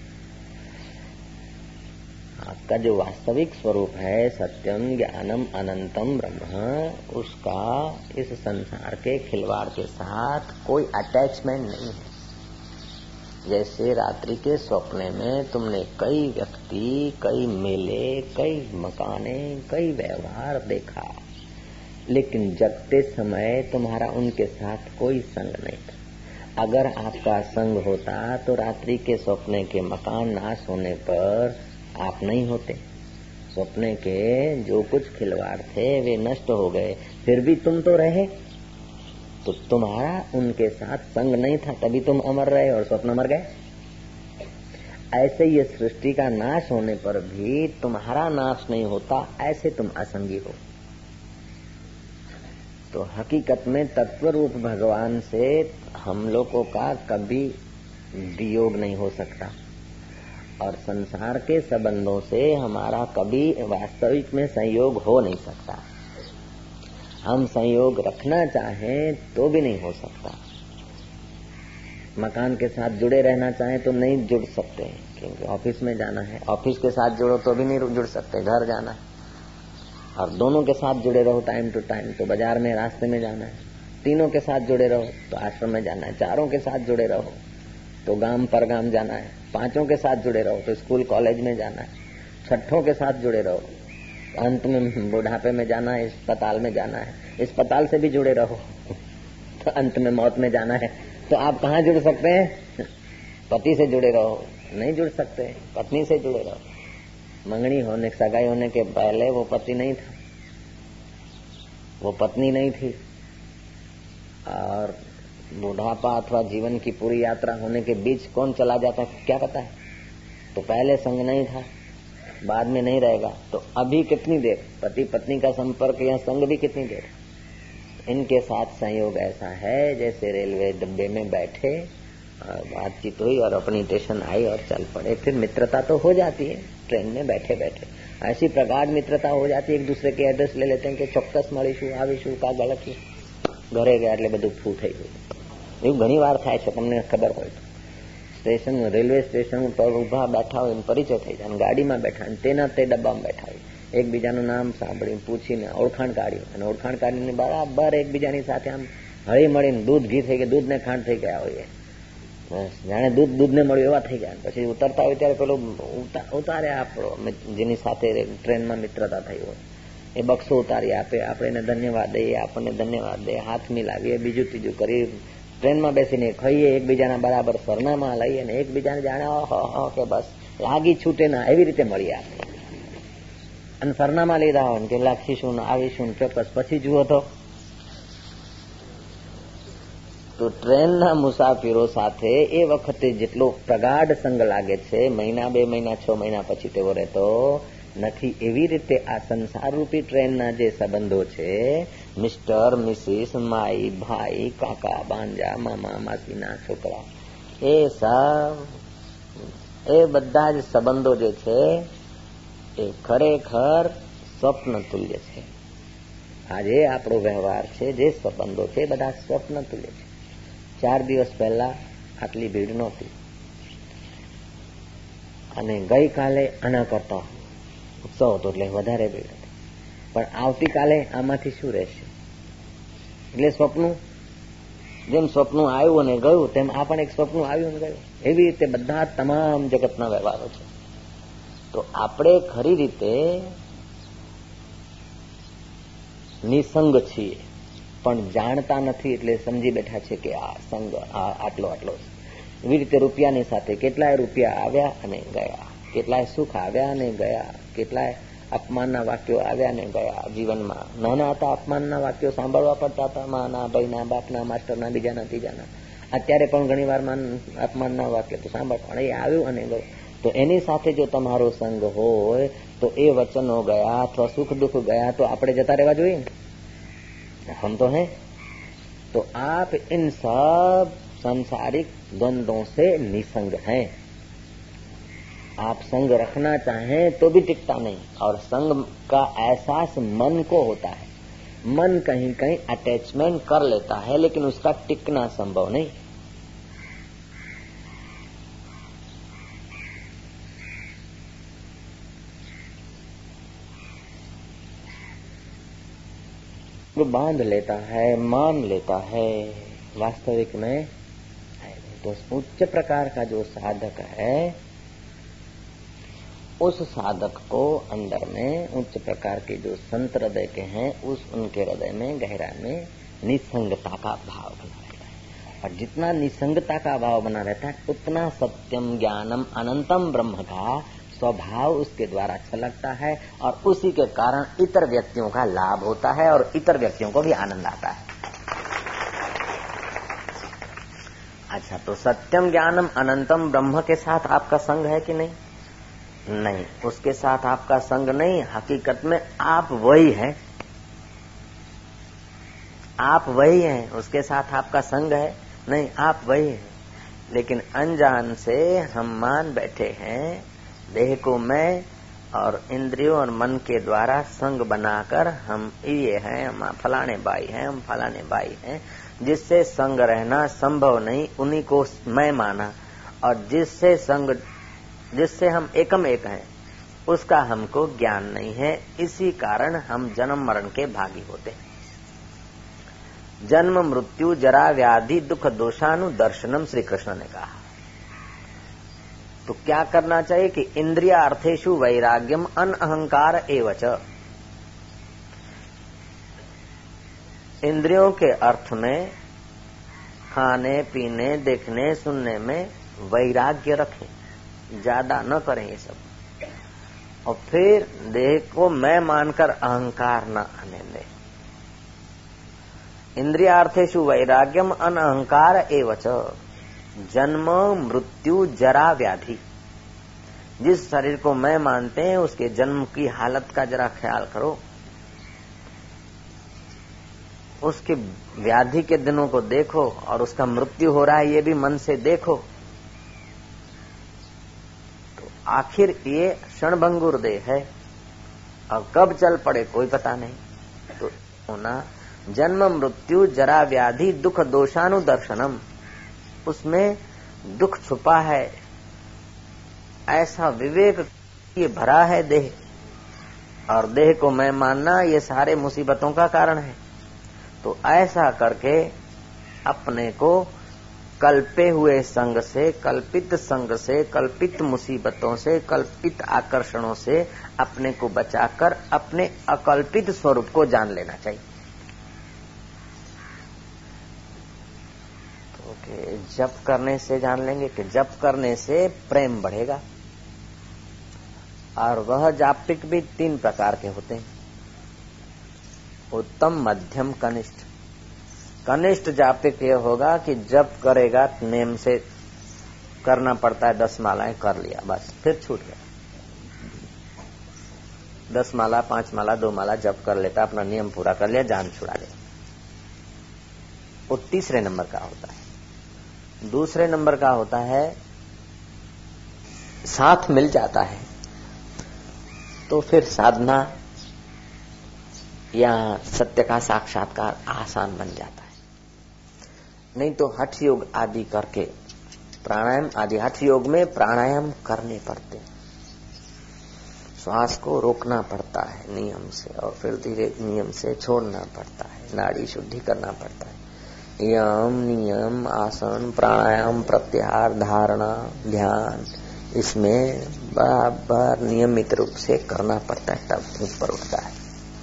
आपका जो वास्तविक स्वरूप है, सत्यम ज्ञानम अनंतम ब्रह्म, उसका इस संसार के खिलवाड़ के साथ कोई अटैचमेंट नहीं है। जैसे रात्रि के सपने में तुमने कई व्यक्ति, कई मेले, कई मकाने, कई व्यवहार देखा, लेकिन जगते समय तुम्हारा उनके साथ कोई संग नहीं था। अगर आपका संग होता तो रात्रि के सपने के मकान नाश होने पर आप नहीं होते। सपने के जो कुछ खिलवाड़ थे वे नष्ट हो गए, फिर भी तुम तो रहे। तो तुम्हारा उनके साथ संग नहीं था, तभी तुम अमर रहे और स्वप्न मर गए। ऐसे ये सृष्टि का नाश होने पर भी तुम्हारा नाश नहीं होता, ऐसे तुम असंगी हो। तो हकीकत में तत्व रूप भगवान से हम लोगों का कभी वियोग नहीं हो सकता और संसार के संबंधों से हमारा कभी वास्तविक में संयोग हो नहीं सकता। हम संयोग रखना चाहें तो भी नहीं हो सकता। मकान के साथ जुड़े रहना चाहें तो नहीं जुड़ सकते, क्योंकि ऑफिस में जाना है। ऑफिस के साथ जुड़ो तो भी नहीं जुड़ सकते, घर जाना है। और दोनों के साथ जुड़े रहो टाइम टू टाइम तो बाजार में, रास्ते में जाना है। तीनों के साथ जुड़े रहो तो आश्रम में जाना है। चारों के साथ जुड़े रहो तो गांव पर गांव जाना है। पांचों के साथ जुड़े रहो तो स्कूल कॉलेज में जाना है। छठों के साथ जुड़े रहो, अंत में बुढ़ापे में जाना है, अस्पताल में जाना है। अस्पताल से भी जुड़े रहो तो अंत में मौत में जाना है। तो आप कहाँ जुड़ सकते हैं? पति से जुड़े रहो, नहीं जुड़ सकते। पत्नी से जुड़े रहो। मंगनी होने, सगाई होने के पहले वो पति नहीं था, वो पत्नी नहीं थी, और बुढ़ापा अथवा जीवन की पूरी यात्रा होने के बीच कौन चला जाता क्या पता है। तो पहले संग नहीं था, बाद में नहीं रहेगा। तो अभी कितनी देर पति पत्नी का संपर्क या संग भी कितनी देर। इनके साथ संयोग ऐसा है जैसे रेलवे डब्बे में बैठे और बातचीत हुई और अपनी स्टेशन आई और चल पड़े। फिर मित्रता तो हो जाती है ट्रेन में बैठे बैठे, ऐसी प्रगाढ़ मित्रता हो जाती है। एक दूसरे के एड्रेस ले लेते हैं कि ચોક્કસ મળીશું, આવીશું, કા ગળકી ઘરે ગયા એટલે બધું ફૂ થઈ ગયું। એવું ઘણી વાર થાય છે, તમને ખબર હોય તો। સ્ટેશન, રેલવે સ્ટેશન પર ઉભા બેઠા હોય, પરિચય થઈ જાય, ગાડીમાં બેઠા તેના તે ડબ્બામાં બેઠા હોય, એકબીજાનું નામ સાંભળીને પૂછીને ઓળખાણ કાઢ્યું અને ઓળખાણ કાઢીને બરાબર એકબીજાની સાથે આમ હળી મળીને દૂધ ઘી થઈ ગયા, દૂધ ને ખાંડ થઈ ગયા હોઈએ, જાણે દૂધ દૂધ ને મળ્યું એવા થઈ ગયા। પછી ઉતરતા હોય ત્યારે પેલો ઉતારે આપણો જેની સાથે ટ્રેનમાં મિત્રતા થઈ હોય એ બક્સો ઉતારી આપે, આપણે એને ધન્યવાદ દઈએ, આપણને ધન્યવાદ દે, હાથ મિલાવીએ, બીજું ત્રીજું કરી ટ્રેનમાં બેસીને ખાઈએ, એકબીજાના બરાબર સરનામાં લઈએ અને એકબીજાને જાણે કે બસ લાગી છૂટે ના એવી રીતે મળીએ આપણે। અને સરનામા લીધા હોય કે લખીશું ને આવીશું ને ચોક્કસ પછી જુઓ તો તો ટ્રેનના મુસાફિરો સાથે એ વખતે જેટલો પ્રગાઢ સંગ લાગે છે, મહિના બે મહિના છ મહિના પછી તેવો રહેતો નથી। એવી રીતે આ સંસાર રૂપી ટ્રેનના જે સંબંધો છે, મિસ્ટર, મિસિસ, માઈ, ભાઈ, કાકા, બાંજા, મામા, માસીના છોકરા, એ સબ એ બધા જ સંબંધો જે છે એ ખરેખર સ્વપ્ન તુલ્ય છે। આજે આપણો વ્યવહાર છે, જે સંબંધો છે બધા સ્વપ્ન તુલ્ય છે। ચાર દિવસ પહેલા આટલી ભીડ નહોતી અને ગઈકાલે આના કરતા ઉત્સવ હતો એટલે વધારે ભીડ હતી, પણ આવતીકાલે આમાંથી શું રહેશે? એટલે સ્વપ્નું, જેમ સ્વપ્નું આવ્યું અને ગયું તેમ આ પણ એક સ્વપ્નું આવ્યું અને ગયું। એવી રીતે બધા તમામ જગતના વ્યવહારો છે। તો આપણે ખરી રીતે નિસંગ છીએ પણ જાણતા નથી, એટલે સમજી બેઠા છે કે આ સંગ આટલો આટલો। એવી રીતે રૂપિયાની સાથે કેટલાય રૂપિયા આવ્યા અને ગયા, કેટલાય સુખ આવ્યા અને ગયા, કેટલાય અપમાનના વાક્યો આવ્યા અને ગયા જીવનમાં। નાના હતા અપમાનના વાક્યો સાંભળવા પડતા હતા, માના, ભાઈના, બાપના, માસ્ટરના, બીજાના, ત્રીજાના। અત્યારે પણ ઘણી વાર માન અપમાનના વાક્ય તો સાંભળ પણ એ આવ્યું અને ગયું. તો એની સાથે જો તમારો સંગ હોય તો એ વચનો ગયા અથવા સુખ દુઃખ ગયા તો આપણે જતા રહેવા જોઈએ ને. हम तो हैं. तो आप इन सब सांसारिक द्वंद्वों से निसंग हैं. आप संग रखना चाहें तो भी टिकता नहीं और संग का एहसास मन को होता है. मन कहीं कहीं अटैचमेंट कर लेता है लेकिन उसका टिकना संभव नहीं. बांध लेता है, मान लेता है, वास्तविक में तो उच्च प्रकार का जो साधक है उस साधक को अंदर में उच्च प्रकार के जो संत हृदय के हैं उस उनके हृदय में गहरा में निसंगता का भाव बना रहता है. और जितना निसंगता का भाव बना रहता है उतना सत्यम ज्ञानम अनंतम ब्रह्म का स्वभाव उसके द्वारा छलकता है और उसी के कारण इतर व्यक्तियों का लाभ होता है और इतर व्यक्तियों को भी आनंद आता है. अच्छा, तो सत्यम ज्ञानम अनंतम ब्रह्म के साथ आपका संग है कि नहीं? नहीं, उसके साथ आपका संग नहीं. हकीकत में आप वही हैं, आप वही हैं. उसके साथ आपका संग है नहीं, आप वही हैं. लेकिन अनजान से हम मान बैठे हैं देह को मैं और इंद्रियों और मन के द्वारा संग बनाकर हम ये हैं, हम फलाने भाई हैं, हम फलाने भाई हैं. जिससे संग रहना संभव नहीं उन्हीं को मैं माना और जिससे संग जिससे हम एकम एक हैं उसका हमको ज्ञान नहीं है. इसी कारण हम जन्म मरण के भागी होते हैं. जन्म मृत्यु जरा व्याधि दुख दोषानुदर्शनम श्री कृष्ण ने कहा. तो क्या करना चाहिए कि इंद्रिया अर्थेषु वैराग्यम अनअहंकार एवच. इंद्रियों के अर्थ में खाने पीने देखने सुनने में वैराग्य रखें, ज्यादा न करें ये सब. और फिर देह को मैं मानकर अहंकार न आने दें. इंद्रियार्थेषु वैराग्यम अनअहंकार एवच. जन्म मृत्यु जरा व्याधि. जिस शरीर को मैं मानते हैं उसके जन्म की हालत का जरा ख्याल करो, उसके व्याधि के दिनों को देखो और उसका मृत्यु हो रहा है ये भी मन से देखो. तो आखिर ये क्षणभंगुर देह है और कब चल पड़े कोई पता नहीं. तो होना जन्म मृत्यु जरा व्याधि दुख दोषानुदर्शनम. उसमें दुख छुपा है, ऐसा विवेक ये भरा है देह. और देह को मैं मानना ये सारे मुसीबतों का कारण है. तो ऐसा करके अपने को कल्पे हुए संग से, कल्पित संग से, कल्पित मुसीबतों से, कल्पित आकर्षणों से अपने को बचाकर अपने अकल्पित स्वरूप को जान लेना चाहिए. जप करने से जान लेंगे कि जप करने से प्रेम बढ़ेगा. और वह जापिक भी तीन प्रकार के होते हैं, उत्तम मध्यम कनिष्ठ. कनिष्ठ जापिक यह होगा कि जप करेगा नेम से करना पड़ता है, दस मालाएं कर लिया बस फिर छूट गया. दस माला पांच माला दो माला जप कर लेता, अपना नियम पूरा कर लिया, जान छुड़ा लिया. वो तीसरे नंबर का होता है. दूसरे नंबर का होता है साथ मिल जाता है तो फिर साधना या सत्य का साक्षात्कार आसान बन जाता है. नहीं तो हठ योग आदि करके प्राणायाम आदि, हठ योग में प्राणायाम करने पड़ते हैं, श्वास को रोकना पड़ता है नियम से और फिर धीरे नियम से छोड़ना पड़ता है, नाड़ी शुद्धि करना पड़ता है. यम नियम आसन प्राणायाम प्रत्याहार धारणा ध्यान इसमें बराबर नियमित रूप से करना पड़ता है, तब ऊपर उठता है.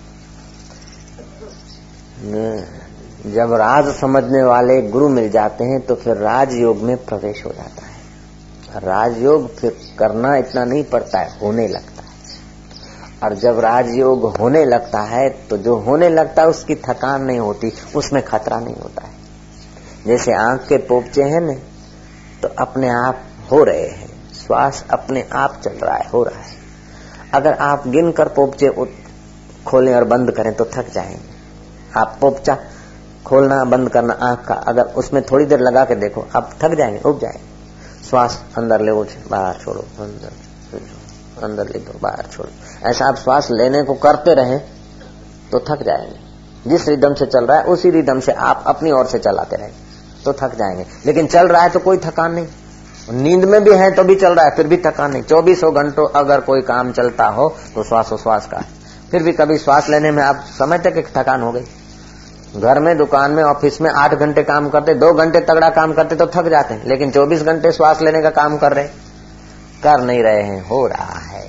जब राज समझने वाले गुरु मिल जाते हैं तो फिर राजयोग में प्रवेश हो जाता है. राजयोग फिर करना इतना नहीं पड़ता है, होने लगता है. और जब राजयोग होने लगता है तो जो होने लगता है उसकी थकान नहीं होती, उसमें खतरा नहीं होता है. जैसे आंख के पोपचे हैं न, तो अपने आप हो रहे हैं, श्वास अपने आप चल रहा है, हो रहा है। अगर आप गिन कर पोपचे खोलें और बंद करें तो थक जाएंगे। आप पोपचा खोलना बंद करना आंख का, अगर उसमें थोड़ी देर लगा के देखो, आप थक जाएंगे, उब जाएंगे। श्वास अंदर ले, बाहर छोड़ो, अंदर अंदर ले दो, बाहर छोड़ो। ऐसा आप श्वास लेने को करते रहे तो थक जाएंगे। जिस रिदम से चल रहा है उसी रिदम से आप अपनी ओर से चलाते रहे तो थक जाएंगे। लेकिन चल रहा है तो कोई थकान नहीं, नींद में भी है तो भी चल रहा है, फिर भी थकान नहीं। चौबीसों घंटों अगर कोई काम चलता हो तो श्वासोश्वास का है। फिर भी कभी श्वास लेने में आप समझते कि थकान हो गई। घर में, दुकान में, ऑफिस में आठ घंटे काम करते, दो घंटे तगड़ा काम करते तो थक जाते हैं, लेकिन चौबीस घंटे श्वास लेने का काम कर रहे कर नहीं रहे हैं, हो रहा है।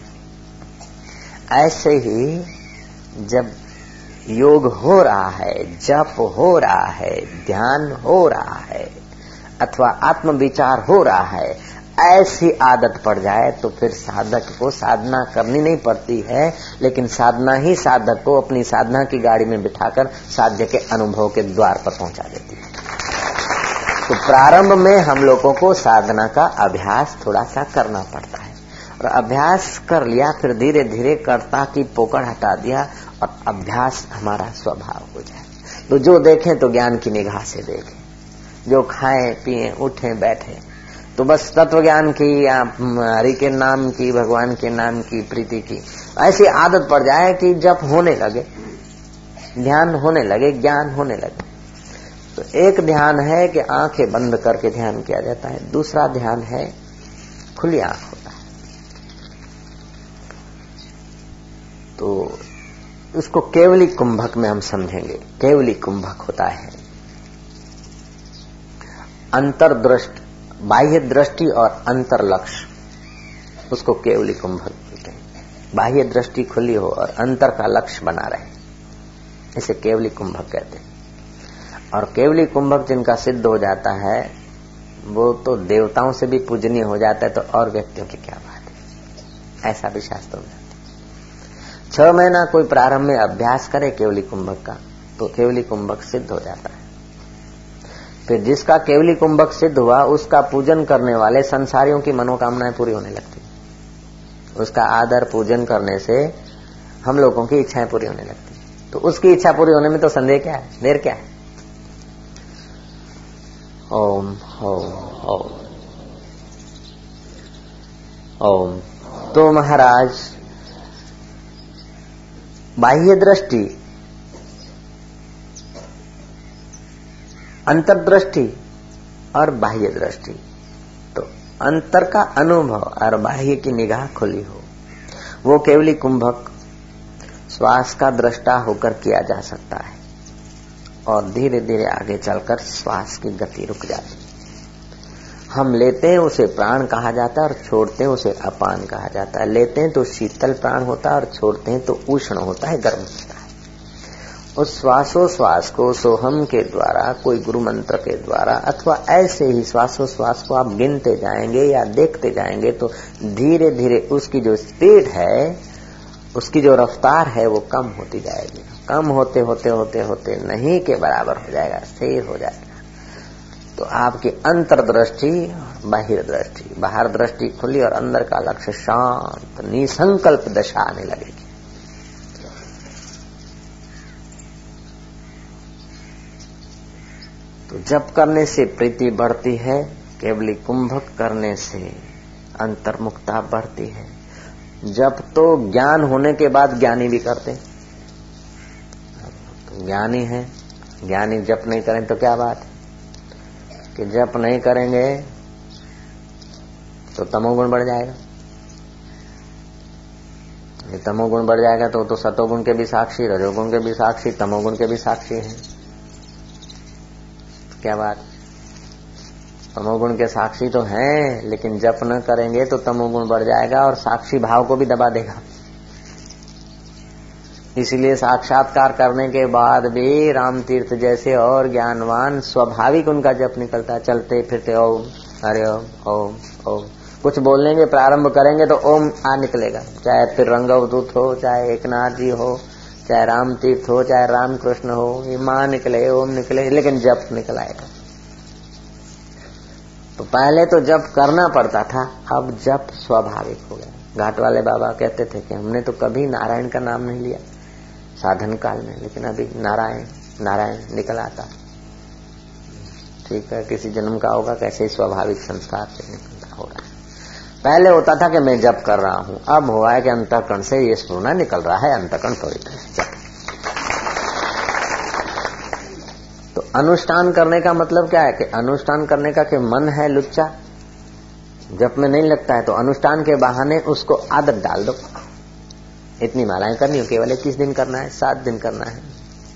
ऐसे ही जब योग हो रहा है, जप हो रहा है, ध्यान हो रहा है अथवा आत्म विचार हो रहा है, ऐसी आदत पड़ जाए तो फिर साधक को साधना करनी नहीं पड़ती है, लेकिन साधना ही साधक को अपनी साधना की गाड़ी में बिठाकर साध्य के अनुभव के द्वार पर पहुंचा देती है। तो प्रारंभ में हम लोगों को साधना का अभ्यास थोड़ा सा करना पड़ता है, और अभ्यास कर लिया, फिर धीरे धीरे कर्ता की पोकड़ हटा दिया और अभ्यास हमारा स्वभाव हो जाए। तो जो देखें तो ज्ञान की निगाह से देखें, जो खाएं पिए उठे बैठे तो बस तत्व ज्ञान की या हरि के नाम की, भगवान के नाम की प्रीति की ऐसी आदत पड़ जाए कि जप होने लगे, ध्यान होने लगे, ज्ञान होने लगे। तो एक ध्यान है कि आंखें बंद करके ध्यान किया जाता है, दूसरा ध्यान है खुली आंख होता है। तो उसको केवली कुंभक में हम समझेंगे। केवली कुंभक होता है अंतर्दृष्टि, बाह्य दृष्टि और अंतर लक्ष्य, उसको केवली कुंभक कहते हैं। बाह्य दृष्टि खुली हो और अंतर का लक्ष्य बना रहे, इसे केवली कुंभक कहते हैं। और केवली कुंभक जिनका सिद्ध हो जाता है वो तो देवताओं से भी पूजनीय हो जाता है, तो और व्यक्तियों की क्या बात है। ऐसा भी शास्त्रों में छह महीना कोई प्रारंभ में अभ्यास करे केवली कुंभक का तो केवली कुंभक सिद्ध हो जाता है। फिर जिसका केवली कुंभक सिद्ध हुआ उसका पूजन करने वाले संसारियों की मनोकामनाएं पूरी होने लगती, उसका आदर पूजन करने से हम लोगों की इच्छाएं पूरी होने लगती। तो उसकी इच्छा पूरी होने में तो संदेह क्या है, देर क्या है। ओम ओम ओम ओम। तो महाराज बाह्य दृष्टि, अंतर्दृष्टि और बाह्य दृष्टि, तो अंतर का अनुभव और बाह्य की निगाह खुली हो, वो केवली कुंभक श्वास का दृष्टा होकर किया जा सकता है। और धीरे धीरे आगे चलकर श्वास की गति रुक जाती है। हम लेते हैं उसे प्राण कहा जाता है और छोड़ते हैं उसे अपान कहा जाता है। लेते हैं तो शीतल प्राण होता है और छोड़ते हैं तो उष्ण होता है, गर्म होता है। उस श्वासोश्वास को सोहम के द्वारा, कोई गुरु मंत्र के द्वारा अथवा ऐसे ही श्वासोश्वास को आप गिनते जाएंगे या देखते जाएंगे तो धीरे धीरे उसकी जो स्पीड है, उसकी जो रफ्तार है वो कम होती जाएगी। कम होते होते होते होते नहीं के बराबर हो जाएगा, स्थिर हो जाएगा। तो आपकी अंतर्दृष्टि, बाहिर दृष्टि, बाहर दृष्टि खुली और अंदर का लक्ष्य शांत निसंकल्प दशा आने लगेगी। तो जप करने से प्रीति बढ़ती है, केवली कुंभक करने से अंतर्मुखता बढ़ती है। जप तो ज्ञान होने के बाद ज्ञानी भी करते, तो ज्ञानी है, ज्ञानी जप नहीं करें तो क्या बात है कि जप नहीं करेंगे तो तमोगुण बढ़ जाएगा। ये तमोगुण बढ़ जाएगा तो तो सतोगुण के भी साक्षी, रजोगुण के भी साक्षी, तमोगुण के भी साक्षी हैं। क्या बात, तमोगुण के साक्षी तो हैं, लेकिन जप न करेंगे तो तमोगुण बढ़ जाएगा और साक्षी भाव को भी दबा देगा। इसलिए साक्षात्कार करने के बाद भी राम तीर्थ जैसे और ज्ञानवान स्वाभाविक उनका जप निकलता, चलते फिरते ओम हरे ओम ओम ओम। कुछ बोलने के प्रारंभ करेंगे तो ओम आ निकलेगा, चाहे फिर रंगवदूत हो, चाहे एकनाथ जी हो, चाहे राम तीर्थ हो, चाहे राम कृष्ण हो, ये माँ निकले, ओम निकले, लेकिन जप निकल आएगा। तो पहले तो जप करना पड़ता था, अब जप स्वाभाविक हो गया। घाट वाले बाबा कहते थे कि हमने तो कभी नारायण का नाम नहीं लिया साधन काल में, लेकिन अभी नारायण नारायण निकल आता। ठीक है, किसी जन्म का होगा, कैसे स्वाभाविक संस्कार से निकलता हो रहा है। पहले होता था कि मैं जप कर रहा हूं, अब हुआ है कि अंतःकरण से ये स्फुरना निकल रहा है, अंतःकरण पवित्र है, जप। तो अनुष्ठान करने का मतलब क्या है कि अनुष्ठान करने का कि मन है लुच्चा, जप में नहीं लगता है, तो अनुष्ठान के बहाने उसको आदत डाल दो। इतनी मालाएं करनी हो, केवल इक्कीस दिन करना है, सात दिन करना है।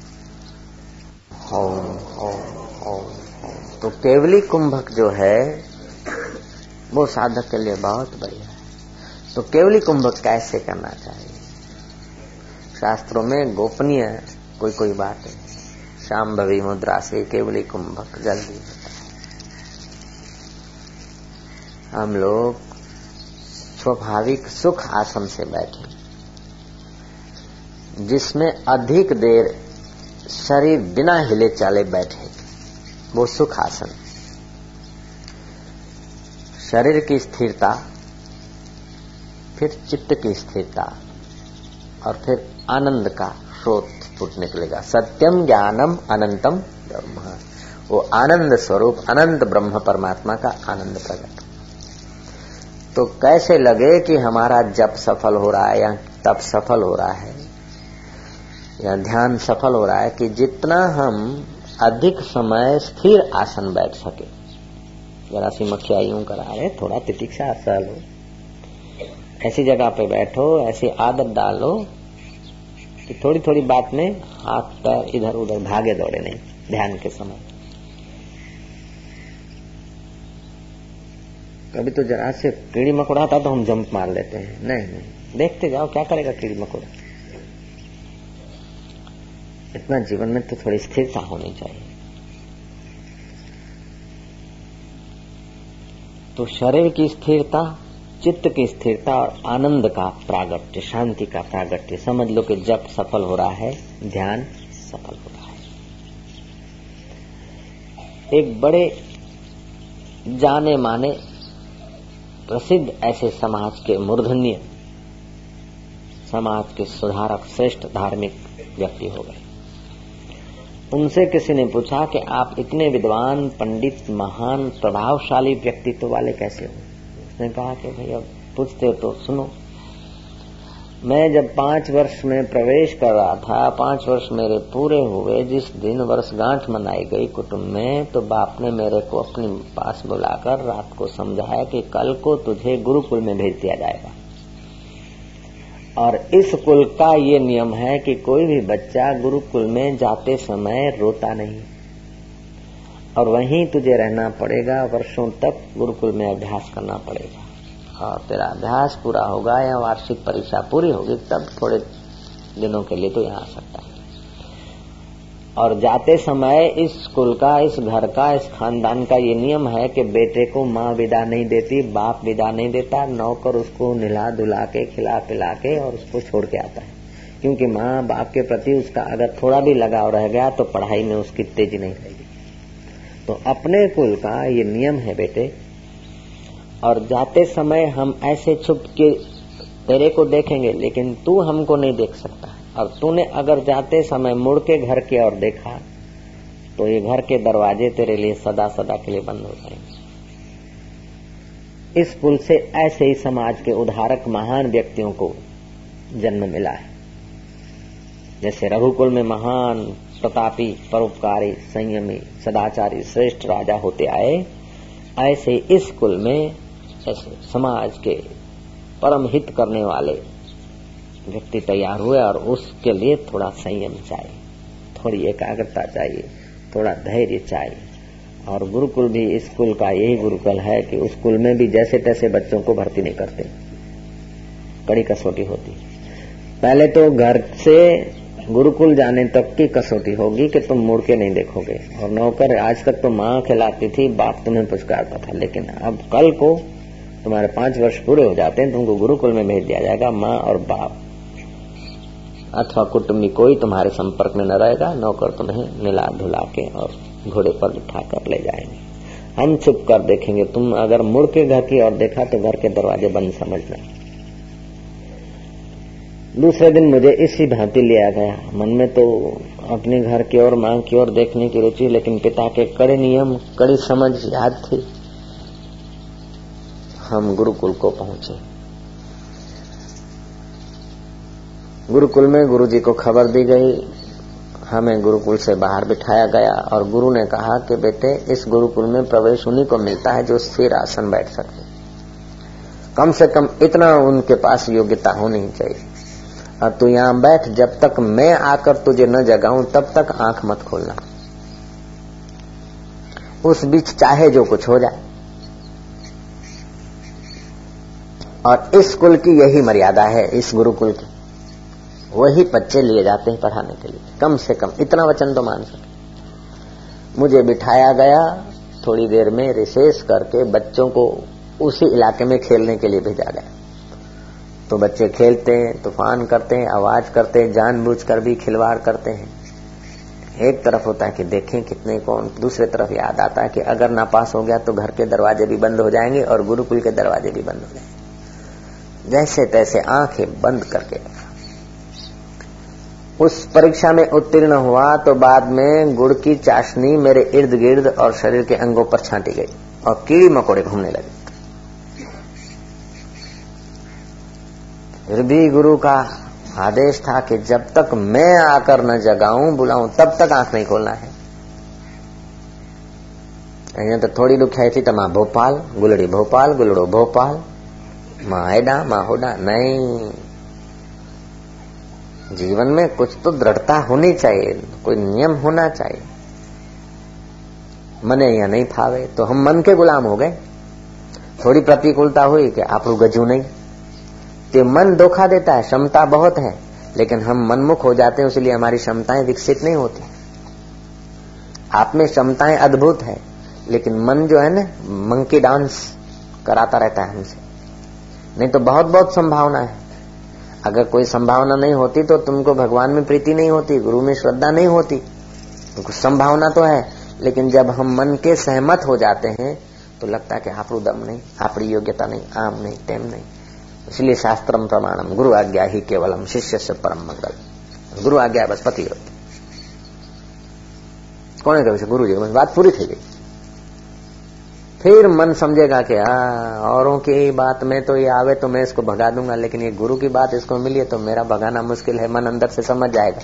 ओम ओम ओम ओम। तो केवली कुंभक जो है वो साधक के लिए बहुत बढ़िया है। तो केवली कुंभक कैसे करना चाहिए? शास्त्रों में गोपनीय कोई कोई बात है। शांभवी मुद्रा से केवली कुंभक जल्दी। हम लोग स्वाभाविक सुख आसन से बैठे, जिसमें अधिक देर शरीर बिना हिले चाले बैठे, वो सुख आसन। शरीर की स्थिरता, फिर चित्त की स्थिरता, और फिर आनंद का स्रोत फूट निकलेगा। सत्यम ज्ञानम अनंतम ब्रह्म, वो आनंद स्वरूप अनंत ब्रह्म परमात्मा का आनंद प्रकट। तो कैसे लगे कि हमारा जप सफल हो रहा है, या तप सफल हो रहा है, या ध्यान सफल हो रहा है, कि जितना हम अधिक समय स्थिर आसन बैठ सके। जरा सी मक्खिया यूं करा रहे, थोड़ा तितिक्षा सहल हो, ऐसी जगह पे बैठो, ऐसी आदत डालो कि थोड़ी थोड़ी बात में हाथ पैर इधर उधर भागे दौड़े नहीं ध्यान के समय। कभी तो जरा से कीड़ी मकोड़ा आता तो हम जंप मार लेते हैं। नहीं नहीं, देखते जाओ क्या करेगा कीड़ी मकोड़ा। इतना जीवन में तो थोड़ी स्थिरता होनी चाहिए। तो शरीर की स्थिरता, चित्त की स्थिरता और आनंद का प्रागट्य, शांति का प्रागट्य, समझ लो कि जप सफल हो रहा है, ध्यान सफल हो रहा है। एक बड़े जाने माने प्रसिद्ध ऐसे समाज के मूर्धन्य, समाज के सुधारक, श्रेष्ठ धार्मिक व्यक्ति हो गए। उनसे किसी ने पूछा कि आप इतने विद्वान, पंडित, महान, प्रभावशाली व्यक्तित्व वाले कैसे हो? उसने कहा कि भाई अब पूछते हो तो सुनो। मैं जब पांच वर्ष में प्रवेश कर रहा था, पांच वर्ष मेरे पूरे हुए, जिस दिन वर्षगांठ मनाई गई कुटुंब में, तो बाप ने मेरे को अपने पास बुलाकर रात को समझाया कि कल को तुझे गुरुकुल में भेज दिया जाएगा, और इस कुल का ये नियम है कि कोई भी बच्चा गुरुकुल में जाते समय रोता नहीं, और वहीं तुझे रहना पड़ेगा, वर्षों तक गुरुकुल में अभ्यास करना पड़ेगा, और तेरा अभ्यास पूरा होगा या वार्षिक परीक्षा पूरी होगी तब थोड़े दिनों के लिए तो यहाँ आ सकता है। और जाते समय इस कुल का, इस घर का, इस खानदान का ये नियम है कि बेटे को माँ विदा नहीं देती, बाप विदा नहीं देता, नौकर उसको निला धुला के, खिला पिला के और उसको छोड़ के आता है, क्योंकि माँ बाप के प्रति उसका अगर थोड़ा भी लगाव रह गया तो पढ़ाई में उसकी तेजी नहीं रहेगी। तो अपने कुल का ये नियम है बेटे। और जाते समय हम ऐसे छुप के तेरे को देखेंगे, लेकिन तू हमको नहीं देख सकता, और तूने अगर जाते समय मुड़ के घर की ओर देखा तो ये घर के दरवाजे तेरे लिए सदा सदा के लिए बंद हो जाएंगे। इस पुल से ऐसे ही समाज के उद्धारक महान व्यक्तियों को जन्म मिला है। जैसे रघुकुल में महान प्रतापी, परोपकारी, संयमी, सदाचारी, श्रेष्ठ राजा होते आए, ऐसे इस कुल में ऐसे समाज के परम हित करने वाले व्यक्ति तैयार हुए, और उसके लिए थोड़ा संयम चाहिए, थोड़ी एकाग्रता चाहिए, थोड़ा धैर्य चाहिए। और गुरुकुल भी इस कुल का यही गुरुकुल है कि उस कुल में भी जैसे तैसे बच्चों को भर्ती नहीं करते, कड़ी कसौटी होती। पहले तो घर से गुरुकुल जाने तक की कसौटी होगी कि तुम मुड़ के नहीं देखोगे, और नौकर आज तक तो माँ खिलाती थी, बाप तुम्हें पुचकारता था, लेकिन अब कल को तुम्हारे पांच वर्ष पूरे हो जाते हैं, तुमको गुरुकुल में भेज दिया जाएगा। माँ और बाप अथवा कुटुंबी कोई तुम्हारे संपर्क में न रहेगा, नौकर तुम्हें मिला धुला के और घोड़े पर बिठा कर ले जाएंगे। हम छुप कर देखेंगे। तुम अगर मुड़ के घर की ओर देखा तो घर के दरवाजे बंद समझना। दूसरे दिन मुझे इसी भांति लिया गया। मन में तो अपने घर की ओर, मां की ओर देखने की रुचि, लेकिन पिता के कड़े नियम, कड़ी समझ याद थी। हम गुरुकुल को पहुंचे। गुरुकुल में गुरुजी को खबर दी गई। हमें गुरुकुल से बाहर बिठाया गया और गुरु ने कहा कि बेटे, इस गुरुकुल में प्रवेश उन्हीं को मिलता है जो स्थिर आसन बैठ सके। कम से कम इतना उनके पास योग्यता होनी चाहिए। और तू यहां बैठ, जब तक मैं आकर तुझे न जगाऊं तब तक आंख मत खोलना। उस बीच चाहे जो कुछ हो जाए। और इस कुल की यही मर्यादा है, इस गुरुकुल की। वही बच्चे लिए जाते हैं पढ़ाने के लिए। कम से कम इतना वचन तो मान सके। मुझे बिठाया गया। थोड़ी देर में रिसेस करके बच्चों को उसी इलाके में खेलने के लिए भेजा गया। तो बच्चे खेलते हैं, तूफान करते हैं, आवाज करते हैं, जानबूझकर भी खिलवाड़ करते हैं। एक तरफ होता है कि देखें कितने कौन, दूसरे तरफ याद आता है कि अगर नापास हो गया तो घर के दरवाजे भी बंद हो जाएंगे और गुरुकुल के दरवाजे भी बंद हो जाएंगे। जैसे तैसे आंखें बंद करके उस परीक्षा में उत्तीर्ण हुआ। तो बाद में गुड़ की चाशनी मेरे इर्द गिर्द और शरीर के अंगों पर छांटी गई और कीड़ी मकोड़े घूमने लगे। फिर भी गुरु का आदेश था कि जब तक मैं आकर न जगाऊं, बुलाऊं, तब तक आंख नहीं खोलना है। અહીંયા તો થોડી દુખાઈ थी तो मां भोपाल, गुलड़ी भोपाल, गुलड़ो भोपाल, मां हेडा, मां होडा। नहीं, जीवन में कुछ तो दृढ़ता होनी चाहिए, कोई नियम होना चाहिए। मने અહીંયા नहीं फावे तो हम मन के गुलाम हो गए। थोड़ी प्रतिकूलता हुई कि आपरू गजू नहीं, तो मन धोखा देता है। क्षमता बहुत है लेकिन हम मनमुख हो जाते हैं, इसलिए हमारी क्षमताएं विकसित नहीं होती। आप में क्षमताएं अद्भुत है लेकिन मन जो है ना, मंकी डांस कराता रहता है हमसे। नहीं तो बहुत बहुत संभावना है। अगर कोई संभावना नहीं होती तो तुमको भगवान में प्रीति नहीं होती, गुरु में श्रद्धा नहीं होती। कुछ संभावना तो है, लेकिन जब हम मन के सहमत हो जाते हैं तो लगता है कि आपरू दम नहीं, आपरी योग्यता नहीं, आम नहीं, टेम नहीं। इसलिए शास्त्रम प्रमाणम, गुरु आज्ञा ही केवलम, शिष्य से परम मंगल। गुरु आज्ञा बस पति होती। कौन कहे गुरु जी, बस बात पूरी थी गई। फिर मन समझेगा कि हाँ, औरों की बात में तो ये आवे तो मैं इसको भगा दूंगा, लेकिन ये गुरु की बात इसको मिली है तो मेरा भगाना मुश्किल है। मन अंदर से समझ जाएगा।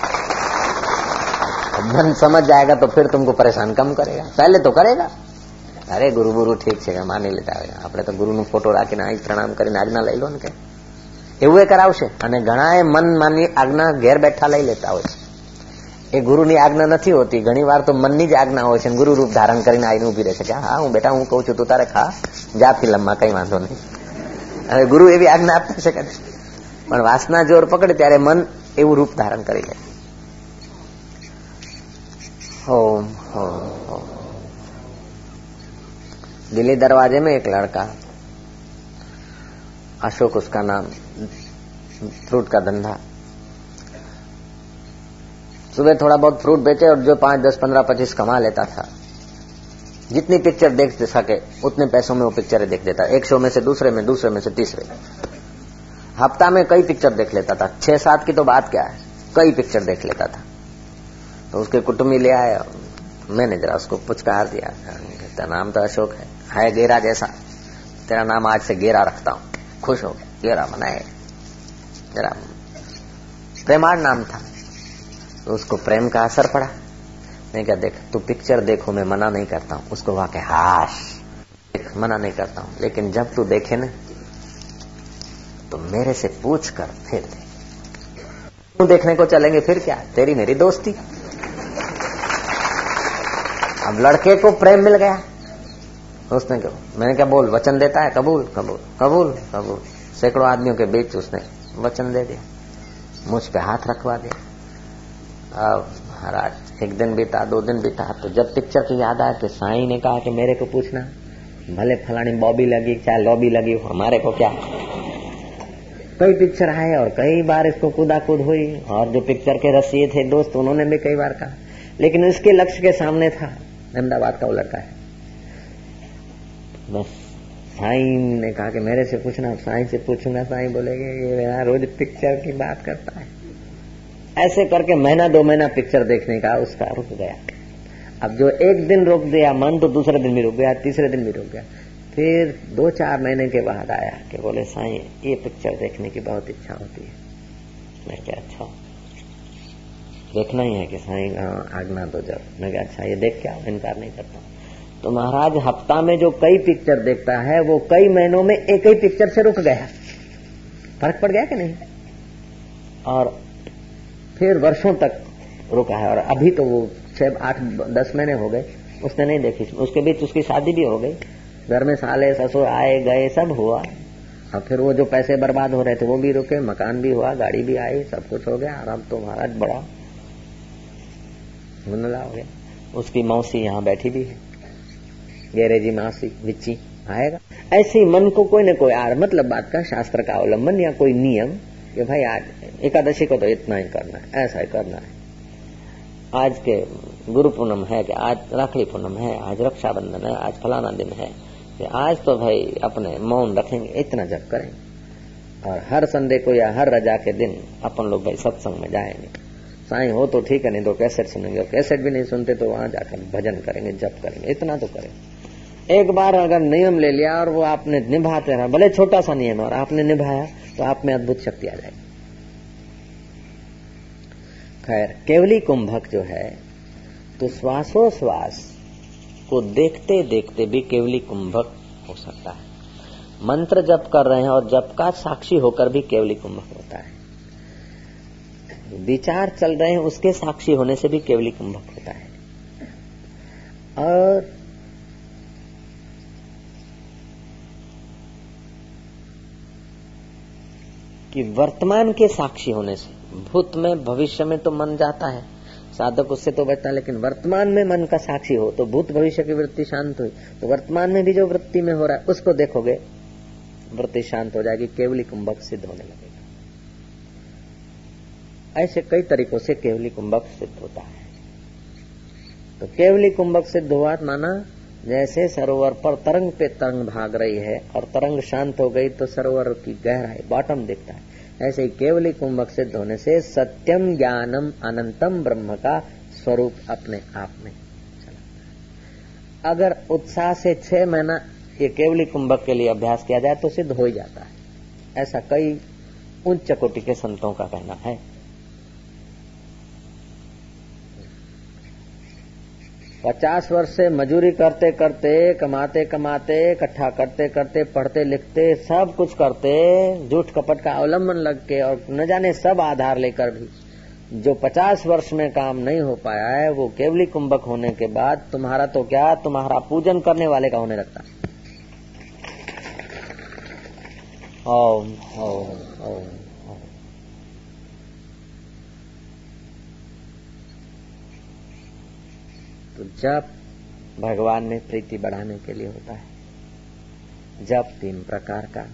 मन समझ जाएगा तो फिर तुमको परेशान कम करेगा, पहले तो करेगा। अरे गुरु गुरु ठीक છે, માની લેતા હોય। આપણે તો ગુરુનો ફોટો રાખીને અહીં પ્રણામ કરીને આજ્ઞા લઈ લો ને, કે એવું એ કરાવશે। અને ઘણાએ મન માની આજ્ઞા ઘેર બેઠા લઈ લેતા હોય છે। એ ગુરુની આજ્ઞા નથી હોતી, ઘણીવાર તો મનની જ આજ્ઞા હોય છે। ગુરુ રૂપ ધારણ કરીને આવીને ઉભી રહેશે કે હા હું બેટા હું કહું છું તું તારે ખા, જા ફિલ્મમાં કઈ વાંધો નહીં। હવે ગુરુ એવી આજ્ઞા આપતા છે કદાચ, પણ વાસના જોર પકડે ત્યારે મન એવું રૂપ ધારણ કરી લે। ओम ओम ओम। दिल्ली दरवाजे में एक लड़का, अशोक उसका नाम, फ्रूट का धंधा। सुबह थोड़ा बहुत फ्रूट बेचे और जो पांच दस पंद्रह पच्चीस कमा लेता था। जितनी पिक्चर देख सके उतने पैसों में वो पिक्चरें देख देता। एक शो में से दूसरे में, दूसरे में से तीसरे। हफ्ता में कई पिक्चर देख लेता था। छह सात की तो बात क्या है, कई पिक्चर देख लेता था। तो उसके कुटुंबी ले आए, मैंने जरा उसको पुचकार दिया, तेरा नाम तो अशोक है, है गेरा जैसा, तेरा नाम आज से गेरा रखता हूँ। खुश हो गया, गेरा मनाए। जरा प्रेमार नाम था तो उसको प्रेम का असर पड़ा। नहीं क्या, देख तू पिक्चर देखो, मैं मना नहीं करता हूँ। उसको वहां के हाश मना नहीं करता हूँ, लेकिन जब तू देखे ना तो मेरे से पूछ कर फिर देख। तू देखने को चलेंगे फिर क्या, तेरी मेरी दोस्ती। अब लड़के को प्रेम मिल गया। उसने क्या, मैंने क्या बोल, वचन देता है, कबूल कबूल कबूल कबूल। सैकड़ों आदमियों के बीच उसने वचन दे दिया, मुझ पे हाथ रखवा दिया। अब महाराज एक दिन बीता, दो दिन बीता, तो जब पिक्चर की याद आया कि साईं ने कहा कि मेरे को पूछना, भले फलानी बॉबी लगी चाहे लॉबी लगी, हमारे को क्या। कई पिक्चर आए और कई बार इसको कूदा कूद हुई, और जो पिक्चर के रसिए थे दोस्त उन्होंने भी कई बार कहा, लेकिन उसके लक्ष्य के सामने था। अहमदाबाद का वो लड़का है, बस साईं ने कहा कि मेरे से पूछना, साईं से पूछूंगा, साईं बोलेंगे ये मेरा रोज पिक्चर की बात करता है। ऐसे करके महीना दो महीना पिक्चर देखने का उसका रुक गया। अब जो एक दिन रुक गया मन तो दूसरे दिन भी रुक गया, तीसरे दिन भी रुक गया। फिर दो चार महीने के बाद आया कि बोले साईं ये पिक्चर देखने की बहुत इच्छा होती है। मैं क्या अच्छा देखना ही है कि साईं आज्ञा तो जब। मैं क्या अच्छा ये देख के आओ, इनकार नहीं करता। तो महाराज हफ्ता में जो कई पिक्चर देखता है वो कई महीनों में एक ही पिक्चर से रुक गया। फर्क पड़ गया कि नहीं? और फिर वर्षों तक रुका है। और अभी तो वो छह आठ दस महीने हो गए उसने नहीं देखी। उसके बीच उसकी शादी भी हो गई, घर में साले ससुर आए गए सब हुआ। और फिर वो जो पैसे बर्बाद हो रहे थे वो भी रुके, मकान भी हुआ, गाड़ी भी आई, सब कुछ हो गया। और अब तो महाराज बड़ा मुनला हो गया। उसकी मौसी यहाँ बैठी भी है, गेरेजी मासी विच्ची आएगा। ऐसे ही मन को कोई न कोई आर मतलब बात का शास्त्र का अवलंबन या कोई नियम कि भाई आज एकादशी को तो इतना ही करना है, ऐसा ही करना है। आज के गुरु पूनम है कि आज राखड़ी पूनम है, आज रक्षाबंधन है, आज फलाना दिन है कि आज तो भाई अपने मौन रखेंगे, इतना जप करेंगे। और हर संडे को या हर रजा के दिन अपन लोग भाई सत्संग में जाएंगे। साईं हो तो ठीक है, नहीं तो कैसेट सुनेंगे। कैसेट भी नहीं सुनते तो वहां जाकर भजन करेंगे, जप करेंगे, इतना तो करें। एक बार अगर नियम ले लिया और वो आपने निभाते रहा, भले छोटा सा नियम और आपने निभाया तो आप में अद्भुत शक्ति आ जाएगी। खैर केवली कुंभक जो है तो श्वासोश्वास को देखते देखते भी केवली कुंभक हो सकता है। मंत्र जप कर रहे हैं और जप का साक्षी होकर भी केवली कुंभक होता है। विचार चल रहे हैं उसके साक्षी होने से भी केवली कुंभक होता है। और कि वर्तमान के साक्षी होने से, भूत में भविष्य में तो मन जाता है, साधक उससे तो बचता है, लेकिन वर्तमान में मन का साक्षी हो तो भूत भविष्य की वृत्ति शांत हुई तो वर्तमान में भी जो वृत्ति में हो रहा है उसको देखोगे, वृत्ति शांत हो जाएगी, केवली कुंभक सिद्ध होने लगेगा। ऐसे कई तरीकों से केवली कुंभक सिद्ध होता है। तो केवली कुंभक सिद्ध हुआ माना जैसे सरोवर पर तरंग पे तरंग भाग रही है और तरंग शांत हो गई तो सरोवर की गहराई बॉटम दिखता है। ऐसे ही केवली कुंभक सिद्ध होने से सत्यम ज्ञानम अनंतम ब्रह्म का स्वरूप अपने आप में चला। अगर उत्साह से छह महीना ये केवली कुंभक के लिए अभ्यास किया जाए तो सिद्ध हो ही जाता है। ऐसा कई उच्च कोटि के संतों का कहना है। पचास वर्ष से मजूरी करते करते, कमाते कमाते, इकट्ठा करते करते, पढ़ते लिखते, सब कुछ करते, झूठ कपट का अवलंबन लग के और न जाने सब आधार लेकर भी जो पचास वर्ष में काम नहीं हो पाया है वो केवली कुंभक होने के बाद तुम्हारा तो क्या, तुम्हारा पूजन करने वाले का होने लगता है। ओम ओम ओम। तो जप भगवान में प्रीति बढ़ाने के लिए होता है। जप तीन प्रकार का,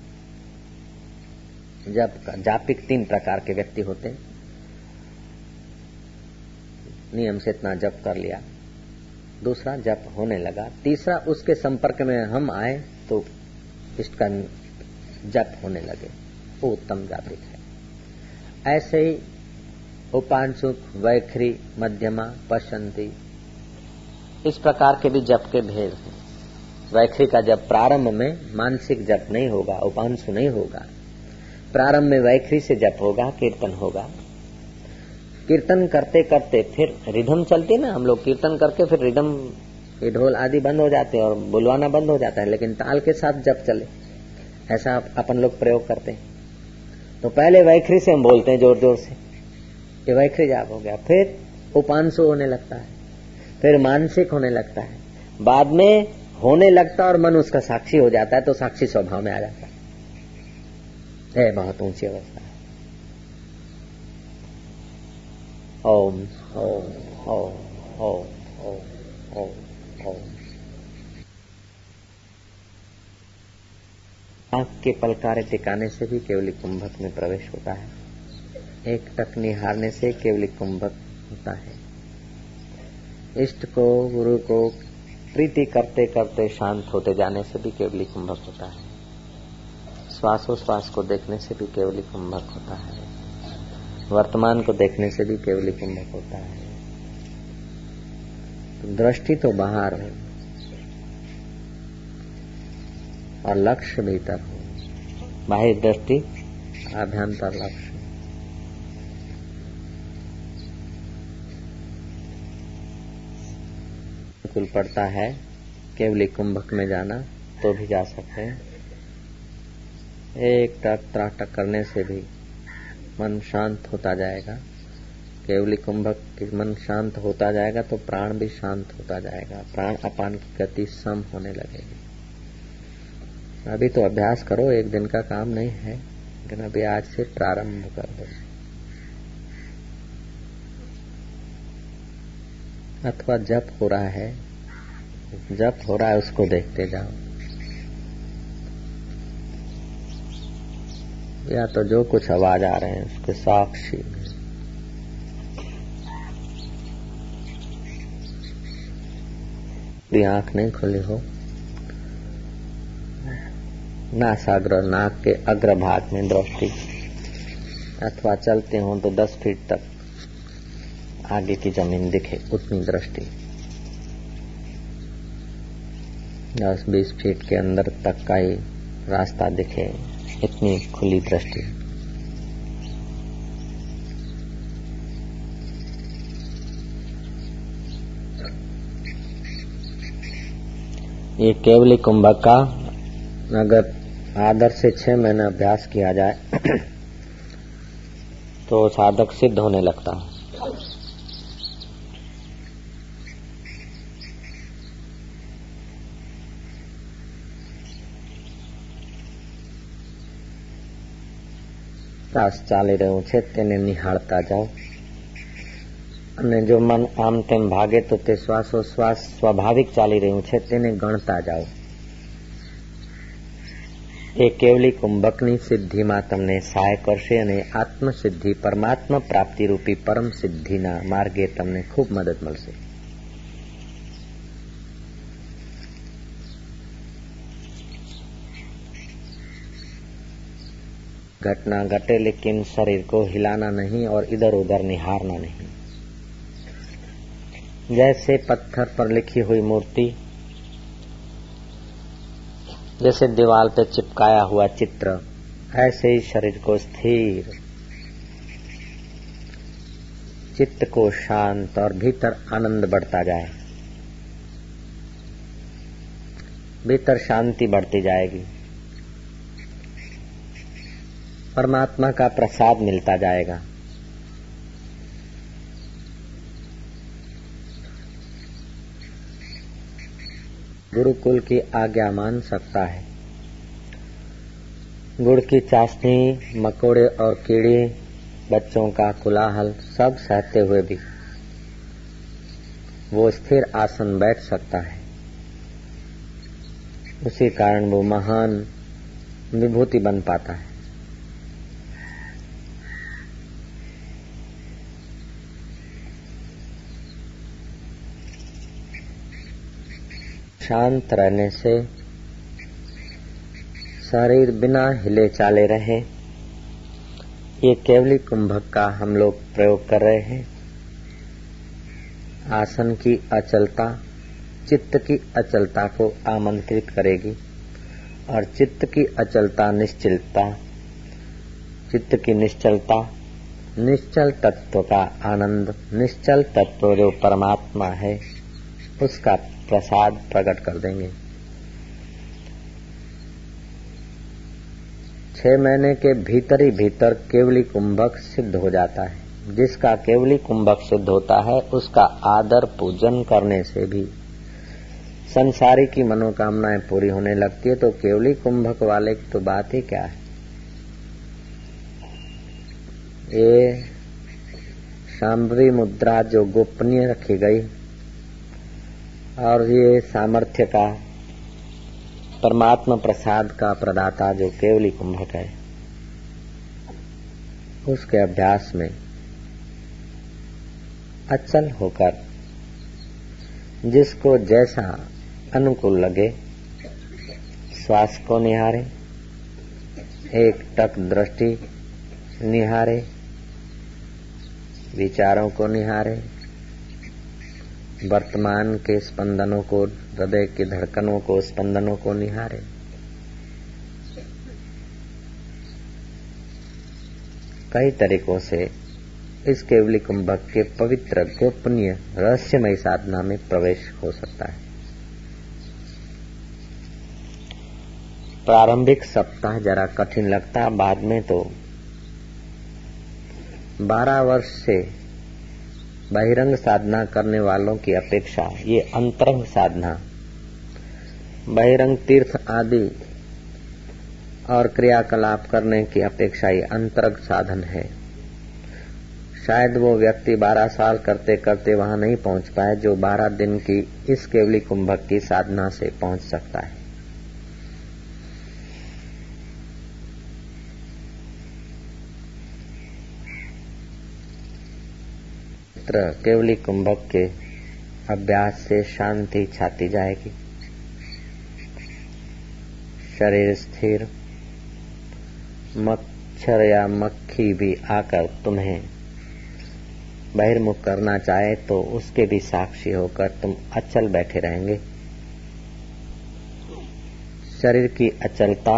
जप का जापिक तीन प्रकार के व्यक्ति होते हैं। नियम से इतना जप कर लिया, दूसरा जप होने लगा, तीसरा उसके संपर्क में हम आए तो इसका जप होने लगे, वो उत्तम जापिक है। ऐसे ही उपांशुक, वैखरी, मध्यमा, पश्चंती, इस प्रकार के भी जप के भेद हैं। वैखरी का जप प्रारंभ में मानसिक जप नहीं होगा, उपांशु नहीं होगा। प्रारंभ में वैखरी से जप होगा, कीर्तन होगा। कीर्तन करते करते फिर रिदम चलती ना, हम लोग कीर्तन करके फिर रिदम, ये ढोल आदि बंद हो जाते हैं और बुलवाना बंद हो जाता है, लेकिन ताल के साथ जप चले, ऐसा अपन लोग प्रयोग करते हैं। तो पहले वैखरी से हम बोलते हैं जोर जोर से, ये वैखरी जाप हो गया। फिर उपांशु होने लगता है, फिर मानसिक होने लगता है, बाद में होने लगता और मन उसका साक्षी हो जाता है तो साक्षी स्वभाव में आ जाता है। ये बहुत ऊंची अवस्था है। ओम ओम ओम ओम ओम ओम ओम। आंख के पलकारे टिकाने से भी केवली कुंभक में प्रवेश होता है। एक टक निहारने से केवली कुंभक होता है। इष्ट को, गुरु को प्रीति करते करते शांत होते जाने से भी केवली कुंभक होता है। श्वासोश्वास को देखने से भी केवली कुंभक होता है। वर्तमान को देखने से भी केवली कुंभक होता है। तो दृष्टि तो बाहर हो और लक्ष्य भीतर हो। बाह्य दृष्टि, आभ्यंतर लक्ष्य। अनुकूल पड़ता है केवली कुंभक में जाना तो भी जा सकते हैं। एक टक त्राटक करने से भी मन शांत होता जाएगा। केवली कुंभक के मन शांत होता जाएगा तो प्राण भी शांत होता जाएगा। प्राण अपान की गति सम होने लगेगी। अभी तो अभ्यास करो, एक दिन का काम नहीं है, लेकिन अभी आज से प्रारंभ कर दो। अथवा जप हो रहा है, जप हो रहा है उसको देखते जाओ, या तो जो कुछ आवाज आ रहे हैं उसके साक्षी। आंख नहीं खुली हो, नासाग्र नाक के अग्रभाग में दृष्टि, अथवा चलते हो तो दस फीट तक आगे की जमीन दिखे उतनी दृष्टि, दस बीस फीट के अंदर तक का ही रास्ता दिखे इतनी खुली दृष्टि। ये केवली कुंभक का अगर आदर से छह महीने अभ्यास किया जाए तो साधक सिद्ध होने लगता है। શ્વાસ ચાલી રહ્યું છે તેને નિહાળતા જાઓ અને જો મન આમ તેમ ભાગે તો તે શ્વાસોશ્વાસ સ્વાભાવિક ચાલી રહ્યું છે તેને ગણતા જાઓ। એ કેવલી કુંભકની સિદ્ધિમાં તમને સહાય કરશે અને આત્મસિદ્ધિ પરમાત્મા પ્રાપ્તિ રૂપી પરમ સિદ્ધિના માર્ગે તમને ખૂબ મદદ મળશે। घटना घटे लेकिन शरीर को हिलाना नहीं और इधर उधर निहारना नहीं। जैसे पत्थर पर लिखी हुई मूर्ति, जैसे दीवार पे चिपकाया हुआ चित्र, ऐसे ही शरीर को स्थिर, चित्त को शांत और भीतर आनंद बढ़ता जाए। भीतर शांति बढ़ती जाएगी, परमात्मा का प्रसाद मिलता जाएगा। गुरुकुल की आज्ञा मान सकता है। गुड़ की चाशनी, मकोड़े और कीड़े, बच्चों का कोलाहल सब सहते हुए भी वो स्थिर आसन बैठ सकता है। उसी कारण वो महान विभूति बन पाता है। शांत रहने से शरीर बिना हिले चाले रहे, ये केवली कुंभक का हम लोग प्रयोग कर रहे हैं। आसन की अचलता चित्त की अचलता को आमंत्रित करेगी और चित्त की अचलता निश्चलता, चित्त की निश्चलता निश्चल तत्व का आनंद, निश्चल तत्व जो परमात्मा है उसका प्रसाद प्रकट कर देंगे। छह महीने के भीतर ही भीतर केवली कुंभक सिद्ध हो जाता है। जिसका केवली कुंभक सिद्ध होता है उसका आदर पूजन करने से भी संसारी की मनोकामनाएं पूरी होने लगती है। तो केवली कुंभक वाले की तो बात ही क्या है। ये शांभवी मुद्रा जो गोपनीय रखी गई और ये सामर्थ्य का परमात्मा प्रसाद का प्रदाता जो केवली कुंभक है, उसके अभ्यास में अचल होकर जिसको जैसा अनुकूल लगे श्वास को निहारे, एक टक दृष्टि निहारे, विचारों को निहारे, वर्तमान के स्पंदनों को, हृदय की धड़कनों को, स्पंदनों को निहारे। कई तरीकों से इस केवली कुंभक के पवित्र गोपनीय रहस्यमय साधना में प्रवेश हो सकता है। प्रारंभिक सप्ताह जरा कठिन लगता, बाद में तो बारह वर्ष से बहिरंग साधना करने वालों की अपेक्षा ये अंतरंग साधना, बहिरंग तीर्थ आदि और क्रियाकलाप करने की अपेक्षा ये अंतरंग साधन है। शायद वो व्यक्ति बारह साल करते करते वहां नहीं पहुंच पाए जो बारह दिन की इस केवली कुंभक की साधना से पहुंच सकता है। केवली कुंभक के अभ्यास से शांति छाती जाएगी, शरीर स्थिर, मच्छर या मक्खी भी आकर तुम्हें बहिर्मुख करना चाहे तो उसके भी साक्षी होकर तुम अचल बैठे रहेंगे। शरीर की अचलता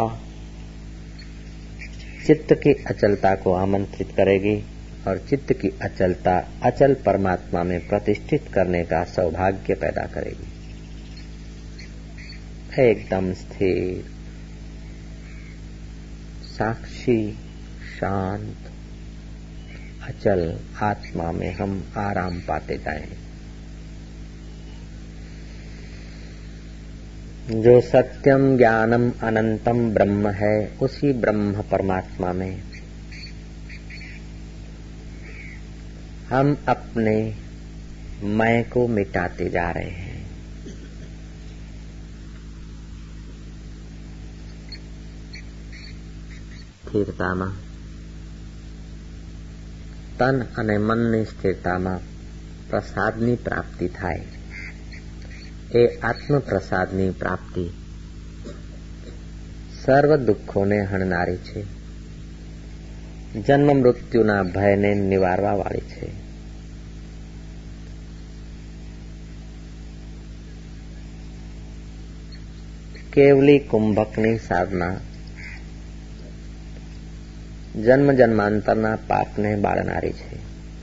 चित्त की अचलता को आमंत्रित करेगी और चित्त की अचलता अचल परमात्मा में प्रतिष्ठित करने का सौभाग्य पैदा करेगी। एकदम स्थिर, साक्षी, शांत, अचल आत्मा में हम आराम पाते जाएं। जो सत्यम ज्ञानम अनंतम ब्रह्म है, उसी ब्रह्म परमात्मा में हम अपने मैं को मिटाते जा रहे हैं। स्थिरताમાં તન અને મનની સ્થિરતામાં પ્રસાદની પ્રાપ્તિ થાય। એ આત્મ પ્રસાદની પ્રાપ્તિ સર્વ દુઃખોને હણનારી છે, જન્મ મૃત્યુના ભયને નિવારવા વાળી છે। કેવલી કુંભકની સાધના જન્મ જન્માંતરના પાપને બાળનારી છે।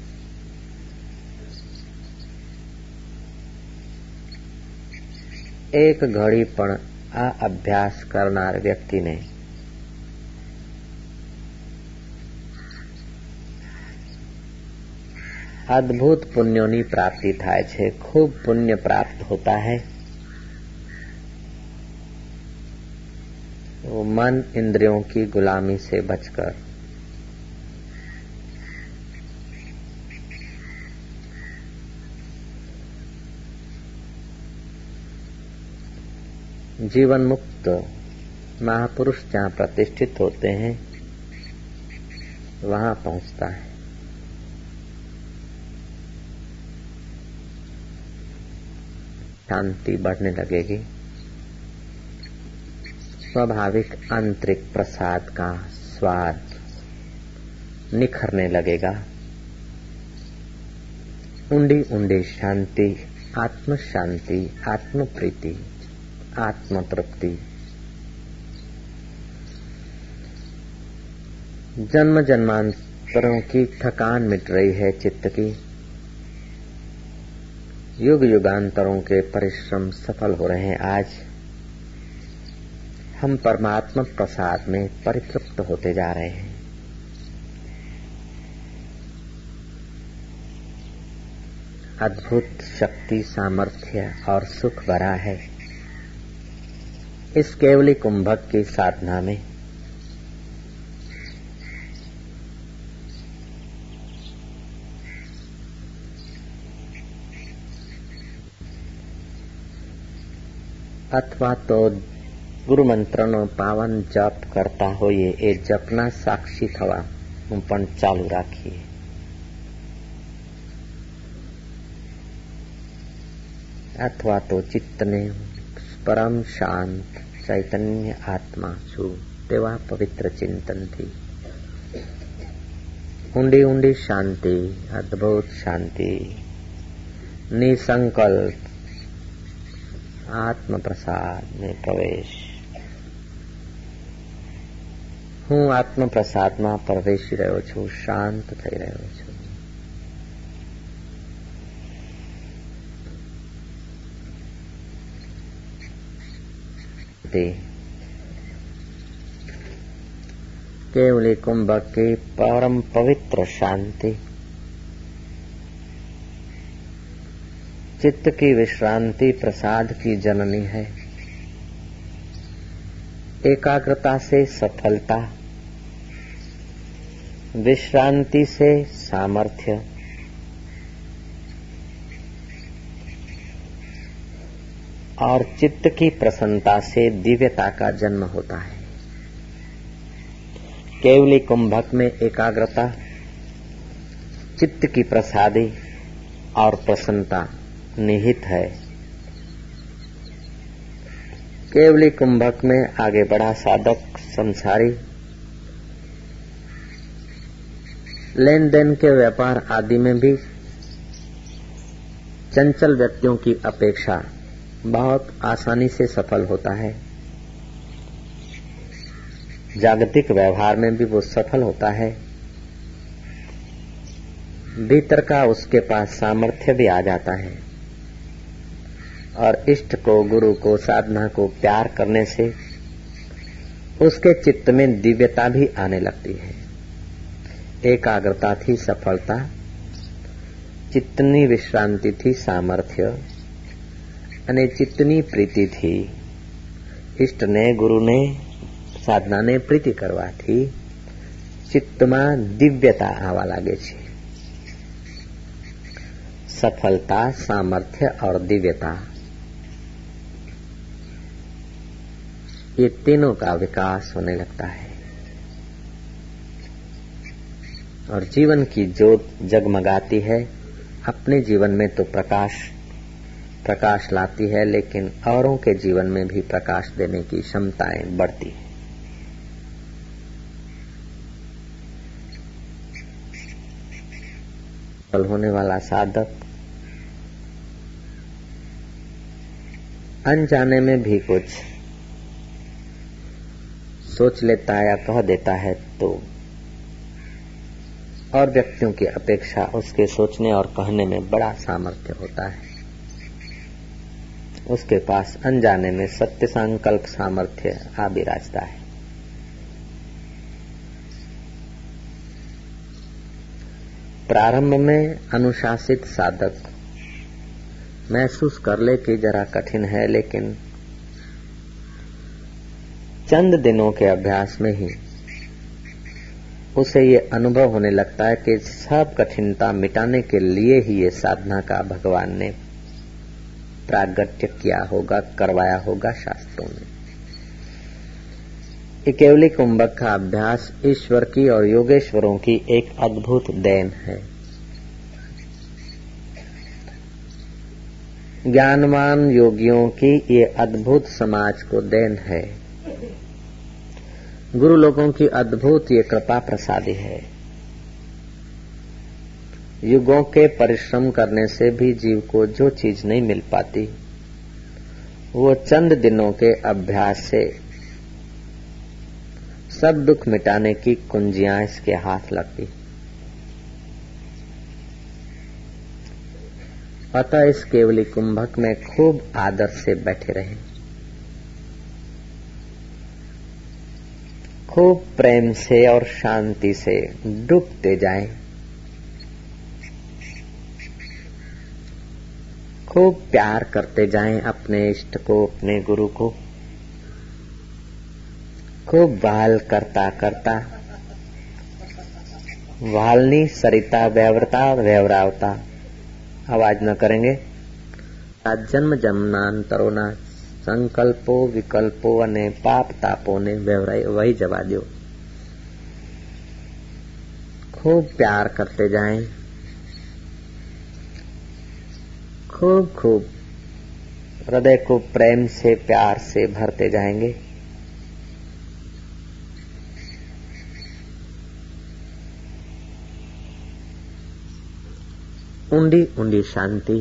એક ઘડી પણ આ અભ્યાસ કરનાર વ્યક્તિને अद्भुत पुण्यों की प्राप्ति थाय छे। खूब पुण्य प्राप्त होता है। वो मन इंद्रियों की गुलामी से बचकर जीवन मुक्त महापुरुष जहाँ प्रतिष्ठित होते हैं वहां पहुंचता है। शांति बढ़ने लगेगी, स्वाभाविक आंतरिक प्रसाद का स्वाद निखरने लगेगा। ऊंडी ऊंडी शांति, आत्म शांति, आत्म प्रीति, आत्म तृप्ति, जन्म जन्मांतरों की थकान मिट रही है चित्त की। युग युगांतरों के परिश्रम सफल हो रहे हैं। आज हम परमात्मा प्रसाद में परितृप्त होते जा रहे हैं। अद्भुत शक्ति, सामर्थ्य और सुख भरा है इस केवली कुंभक की साधना में। अथवा तो गुरु मंत्रनो पावन जप करता होइए, ए जपना साक्षी थवा पण चालू राखिए। अथवा तो चित्त ने પરમ શાંત ચૈતન્ય આત્મા છું તેવા પવિત્ર ચિંતનથી ઊંડી ઊંડી શાંતિ, અદ્ભુત શાંતિ, નિસંકલ્પ આત્મ પ્રસાદ में પ્રવેશ. હું આત્મ પ્રસાદમાં પ્રવેશી રહ્યો છું, શાંત થઈ રહ્યો છું. केवली कुंभक की परम पवित्र शांति चित्त की विश्रांति प्रसाद की जननी है. एकाग्रता से सफलता, विश्रांति से सामर्थ्य, और चित्त की प्रसन्नता से दिव्यता का जन्म होता है. केवली कुंभक में एकाग्रता, चित्त की प्रसादी और प्रसन्नता निहित है. केवली कुंभक में आगे बढ़ा साधक संसारी लेन देन के व्यापार आदि में भी चंचल व्यक्तियों की अपेक्षा बहुत आसानी से सफल होता है. जागतिक व्यवहार में भी वो सफल होता है. भीतर का उसके पास सामर्थ्य भी आ जाता है और इष्ट को, गुरु को, साधना को प्यार करने से उसके चित्त में दिव्यता भी आने लगती है. एकाग्रता थी सफलता, चित्तनी विश्रांति थी सामर्थ्य અને ચિત્તની પ્રીતિ થી, ઇષ્ટને, ગુરુને, સાધનાને પ્રીતિ કરવાથી ચિત્તમાં દિવ્યતા આવવા લાગે છે. સફળતા, સામर्थ्य और दिव्यता, ये तीनों का विकास होने लगता है और जीवन की ज्योत जगमगाती है. अपने जीवन में तो प्रकाश प्रकाश लाती है, लेकिन औरों के जीवन में भी प्रकाश देने की क्षमताएं बढ़ती है. फल होने वाला साधक अनजाने में भी कुछ सोच लेता है या कह देता है तो और व्यक्तियों की अपेक्षा उसके सोचने और कहने में बड़ा सामर्थ्य होता है. उसके पास अनजाने में सत्य संकल्प सामर्थ्य आ विराजता है. प्रारंभ में अनुशासित साधक महसूस कर ले कि जरा कठिन है, लेकिन चंद दिनों के अभ्यास में ही उसे ये अनुभव होने लगता है कि सब कठिनता मिटाने के लिए ही ये साधना का भगवान ने प्रागट्य किया होगा, करवाया होगा शास्त्रों में. ये केवली कुंभक का अभ्यास ईश्वर की और योगेश्वरों की एक अद्भुत देन है. ज्ञानवान योगियों की ये अद्भुत समाज को देन है. गुरु लोगों की अद्भुत ये कृपा प्रसादी है. युगों के परिश्रम करने से भी जीव को जो चीज नहीं मिल पाती, वो चंद दिनों के अभ्यास से सब दुख मिटाने की कुंजियां इसके हाथ लगती. अतः इस केवली कुंभक में खूब आदर से बैठे रहें, खूब प्रेम से और शांति से डूबते जाएं, खूब प्यार करते जाएं अपने इष्ट को, अपने गुरु को. खूब वाल करता करता वालनी सरिता व्यवरता व्यवरावता आवाज न करेंगे. जन्म जन्मांतरोना संकल्पो विकल्पो અને પાપ તાપોને વહી જવા દો. खूब प्यार करते जाएं, खूब खूब हृदय को प्रेम से प्यार से भरते जाएंगे। ઊંડી ઊંડી શાંતિ।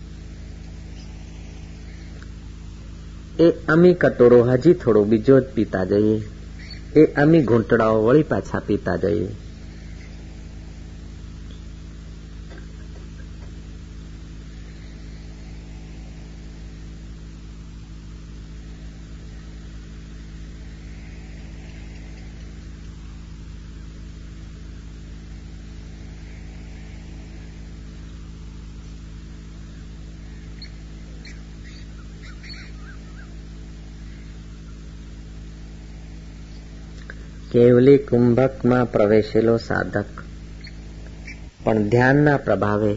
એ અમી કટોરો હજી થોડો બીજો જ પીતા જઈએ, એ અમી ઘૂંટડાઓ વળી પાછા પીતા જઈએ। કેવલી કુંભકમાં પ્રવેશેલો સાધક પણ ધ્યાનના પ્રભાવે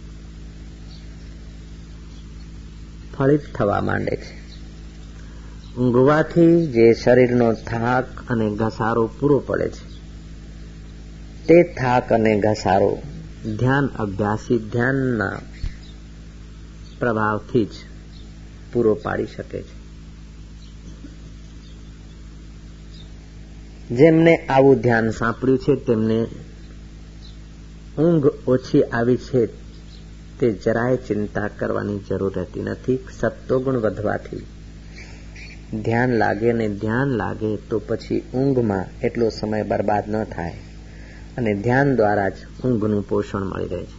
ફલિત થવા માંડે છે। ઊંઘવાથી જે શરીરનો થાક અને ઘસારો પૂરો પડે છે, તે થાક અને ઘસારો ધ્યાન અભ્યાસી ધ્યાનના પ્રભાવથી જ પૂરો પાડી શકે છે। જેમને આવું ધ્યાન સાંપડ્યું છે તેમને ઊંઘ ઓછી આવી છે તે જરાય ચિંતા કરવાની જરૂર રહેતી નથી। સત્વગુણ વધવાથી ધ્યાન લાગે ને ધ્યાન લાગે તો પછી ઊંઘમાં એટલો સમય બરબાદ ન થાય અને ધ્યાન દ્વારા જ ઊંઘનું પોષણ મળી રહે છે।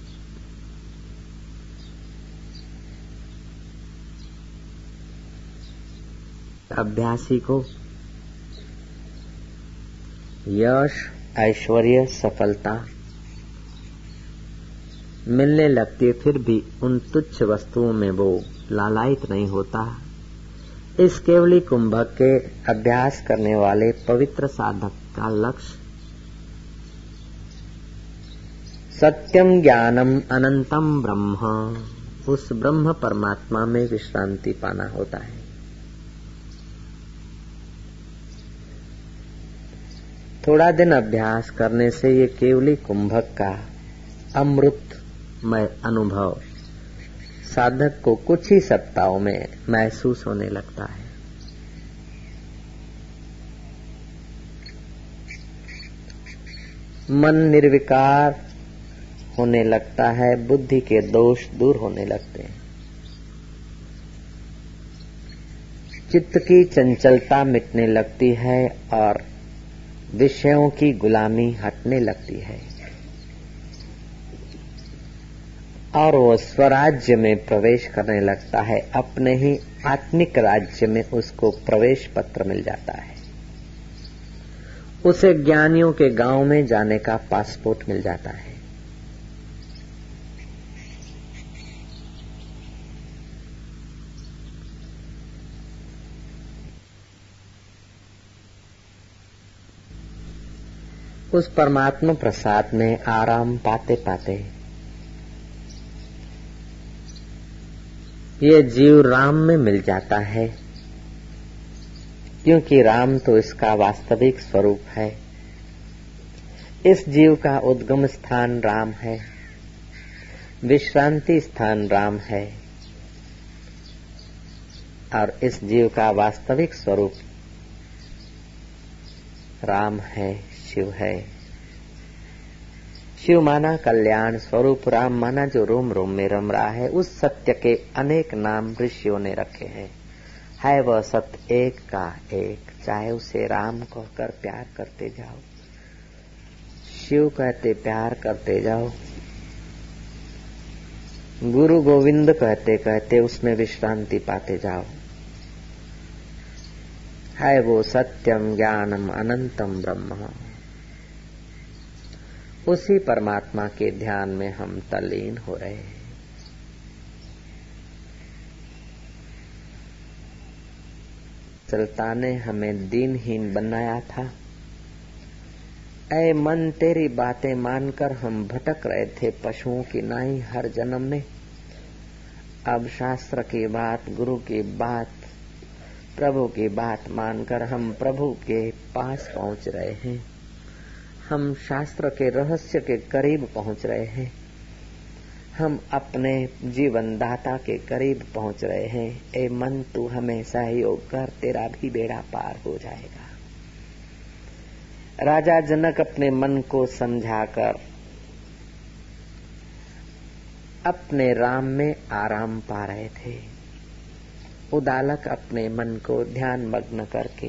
अभ्यासी को यश ऐश्वर्य सफलता मिलने लगती है, फिर भी उन तुच्छ वस्तुओं में वो लालायित नहीं होता। इस केवली कुंभक के अभ्यास करने वाले पवित्र साधक का लक्ष्य सत्यम ज्ञानम अनंतम ब्रह्म, उस ब्रह्म परमात्मा में विश्रांति पाना होता है। थोड़ा दिन अभ्यास करने से ये केवली कुंभक का अमृतमय अनुभव साधक को कुछ ही सप्ताहों में महसूस होने लगता है। मन निर्विकार होने लगता है, बुद्धि के दोष दूर होने लगते हैं, चित्त की चंचलता मिटने लगती है और विषयों की गुलामी हटने लगती है और वो स्वराज्य में प्रवेश करने लगता है। अपने ही आत्मिक राज्य में उसको प्रवेश पत्र मिल जाता है, उसे ज्ञानियों के गांव में जाने का पासपोर्ट मिल जाता है। उस परमात्मा प्रसाद में आराम पाते पाते ये जीव राम में मिल जाता है, क्योंकि राम तो इसका वास्तविक स्वरूप है। इस जीव का उद्गम स्थान राम है, विश्रांति स्थान राम है और इस जीव का वास्तविक स्वरूप राम है, शिव है। शिव माना कल्याण स्वरूप, राम माना जो रोम रोम में रम रहा है। उस सत्य के अनेक नाम ऋषियों ने रखे हैं। है वह सत्य एक का एक, चाहे उसे राम कहकर प्यार करते जाओ, शिव कहते प्यार करते जाओ, गुरु गोविंद कहते कहते उसमें विश्रांति पाते जाओ। है वो सत्यम ज्ञानम अनंतम ब्रह्म। उसी परमात्मा के ध्यान में हम तल्लीन हो रहे हैं। चलता ने हमें दीनहीन बनाया था। ऐ मन तेरी बातें मानकर हम भटक रहे थे पशुओं की नाई हर जन्म में। अब शास्त्र की बात, गुरु की बात, प्रभु की बात मानकर हम प्रभु के पास पहुंच रहे हैं। हम शास्त्र के रहस्य के करीब पहुंच रहे हैं। हम अपने जीवन दाता के करीब पहुंच रहे हैं। ए मन, तू हमें सहयोग कर, तेरा भी बेड़ा पार हो जाएगा। राजा जनक अपने मन को समझाकर अपने राम में आराम पा रहे थे। उदालक अपने मन को ध्यान मग्न करके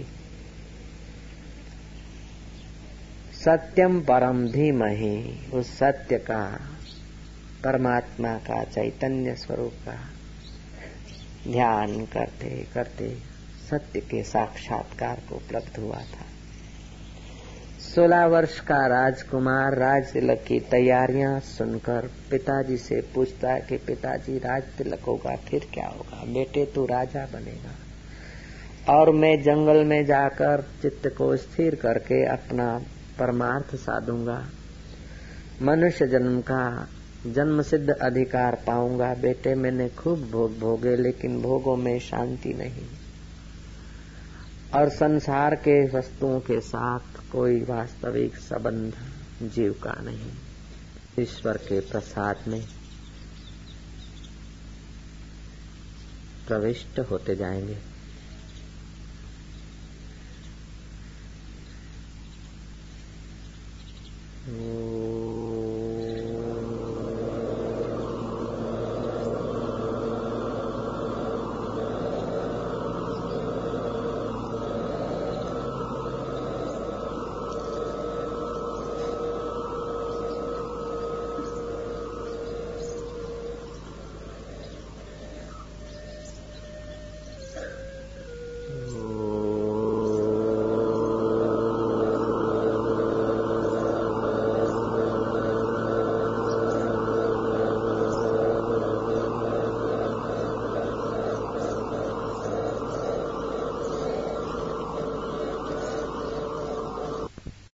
सत्यम परम धीमहि, उस सत्य का, परमात्मा का, चैतन्य स्वरूप का ध्यान करते करते सत्य के साक्षात्कार को उपलब्ध हुआ था। सोलह वर्ष का राजकुमार राज तिलक की तैयारियां सुनकर पिताजी से पूछता है कि पिताजी, राज तिलक होगा फिर क्या होगा? बेटे, तू राजा बनेगा और मैं जंगल में जाकर चित्त को स्थिर करके अपना परमार्थ साधूंगा, मनुष्य जन्म का जन्म सिद्ध अधिकार पाऊंगा। बेटे, मैंने खूब भोग भोगे, लेकिन भोगों में शांति नहीं और संसार के वस्तुओं के साथ कोई वास्तविक संबंध जीव का नहीं। ईश्वर के प्रसाद में प्रविष्ट होते जाएंगे।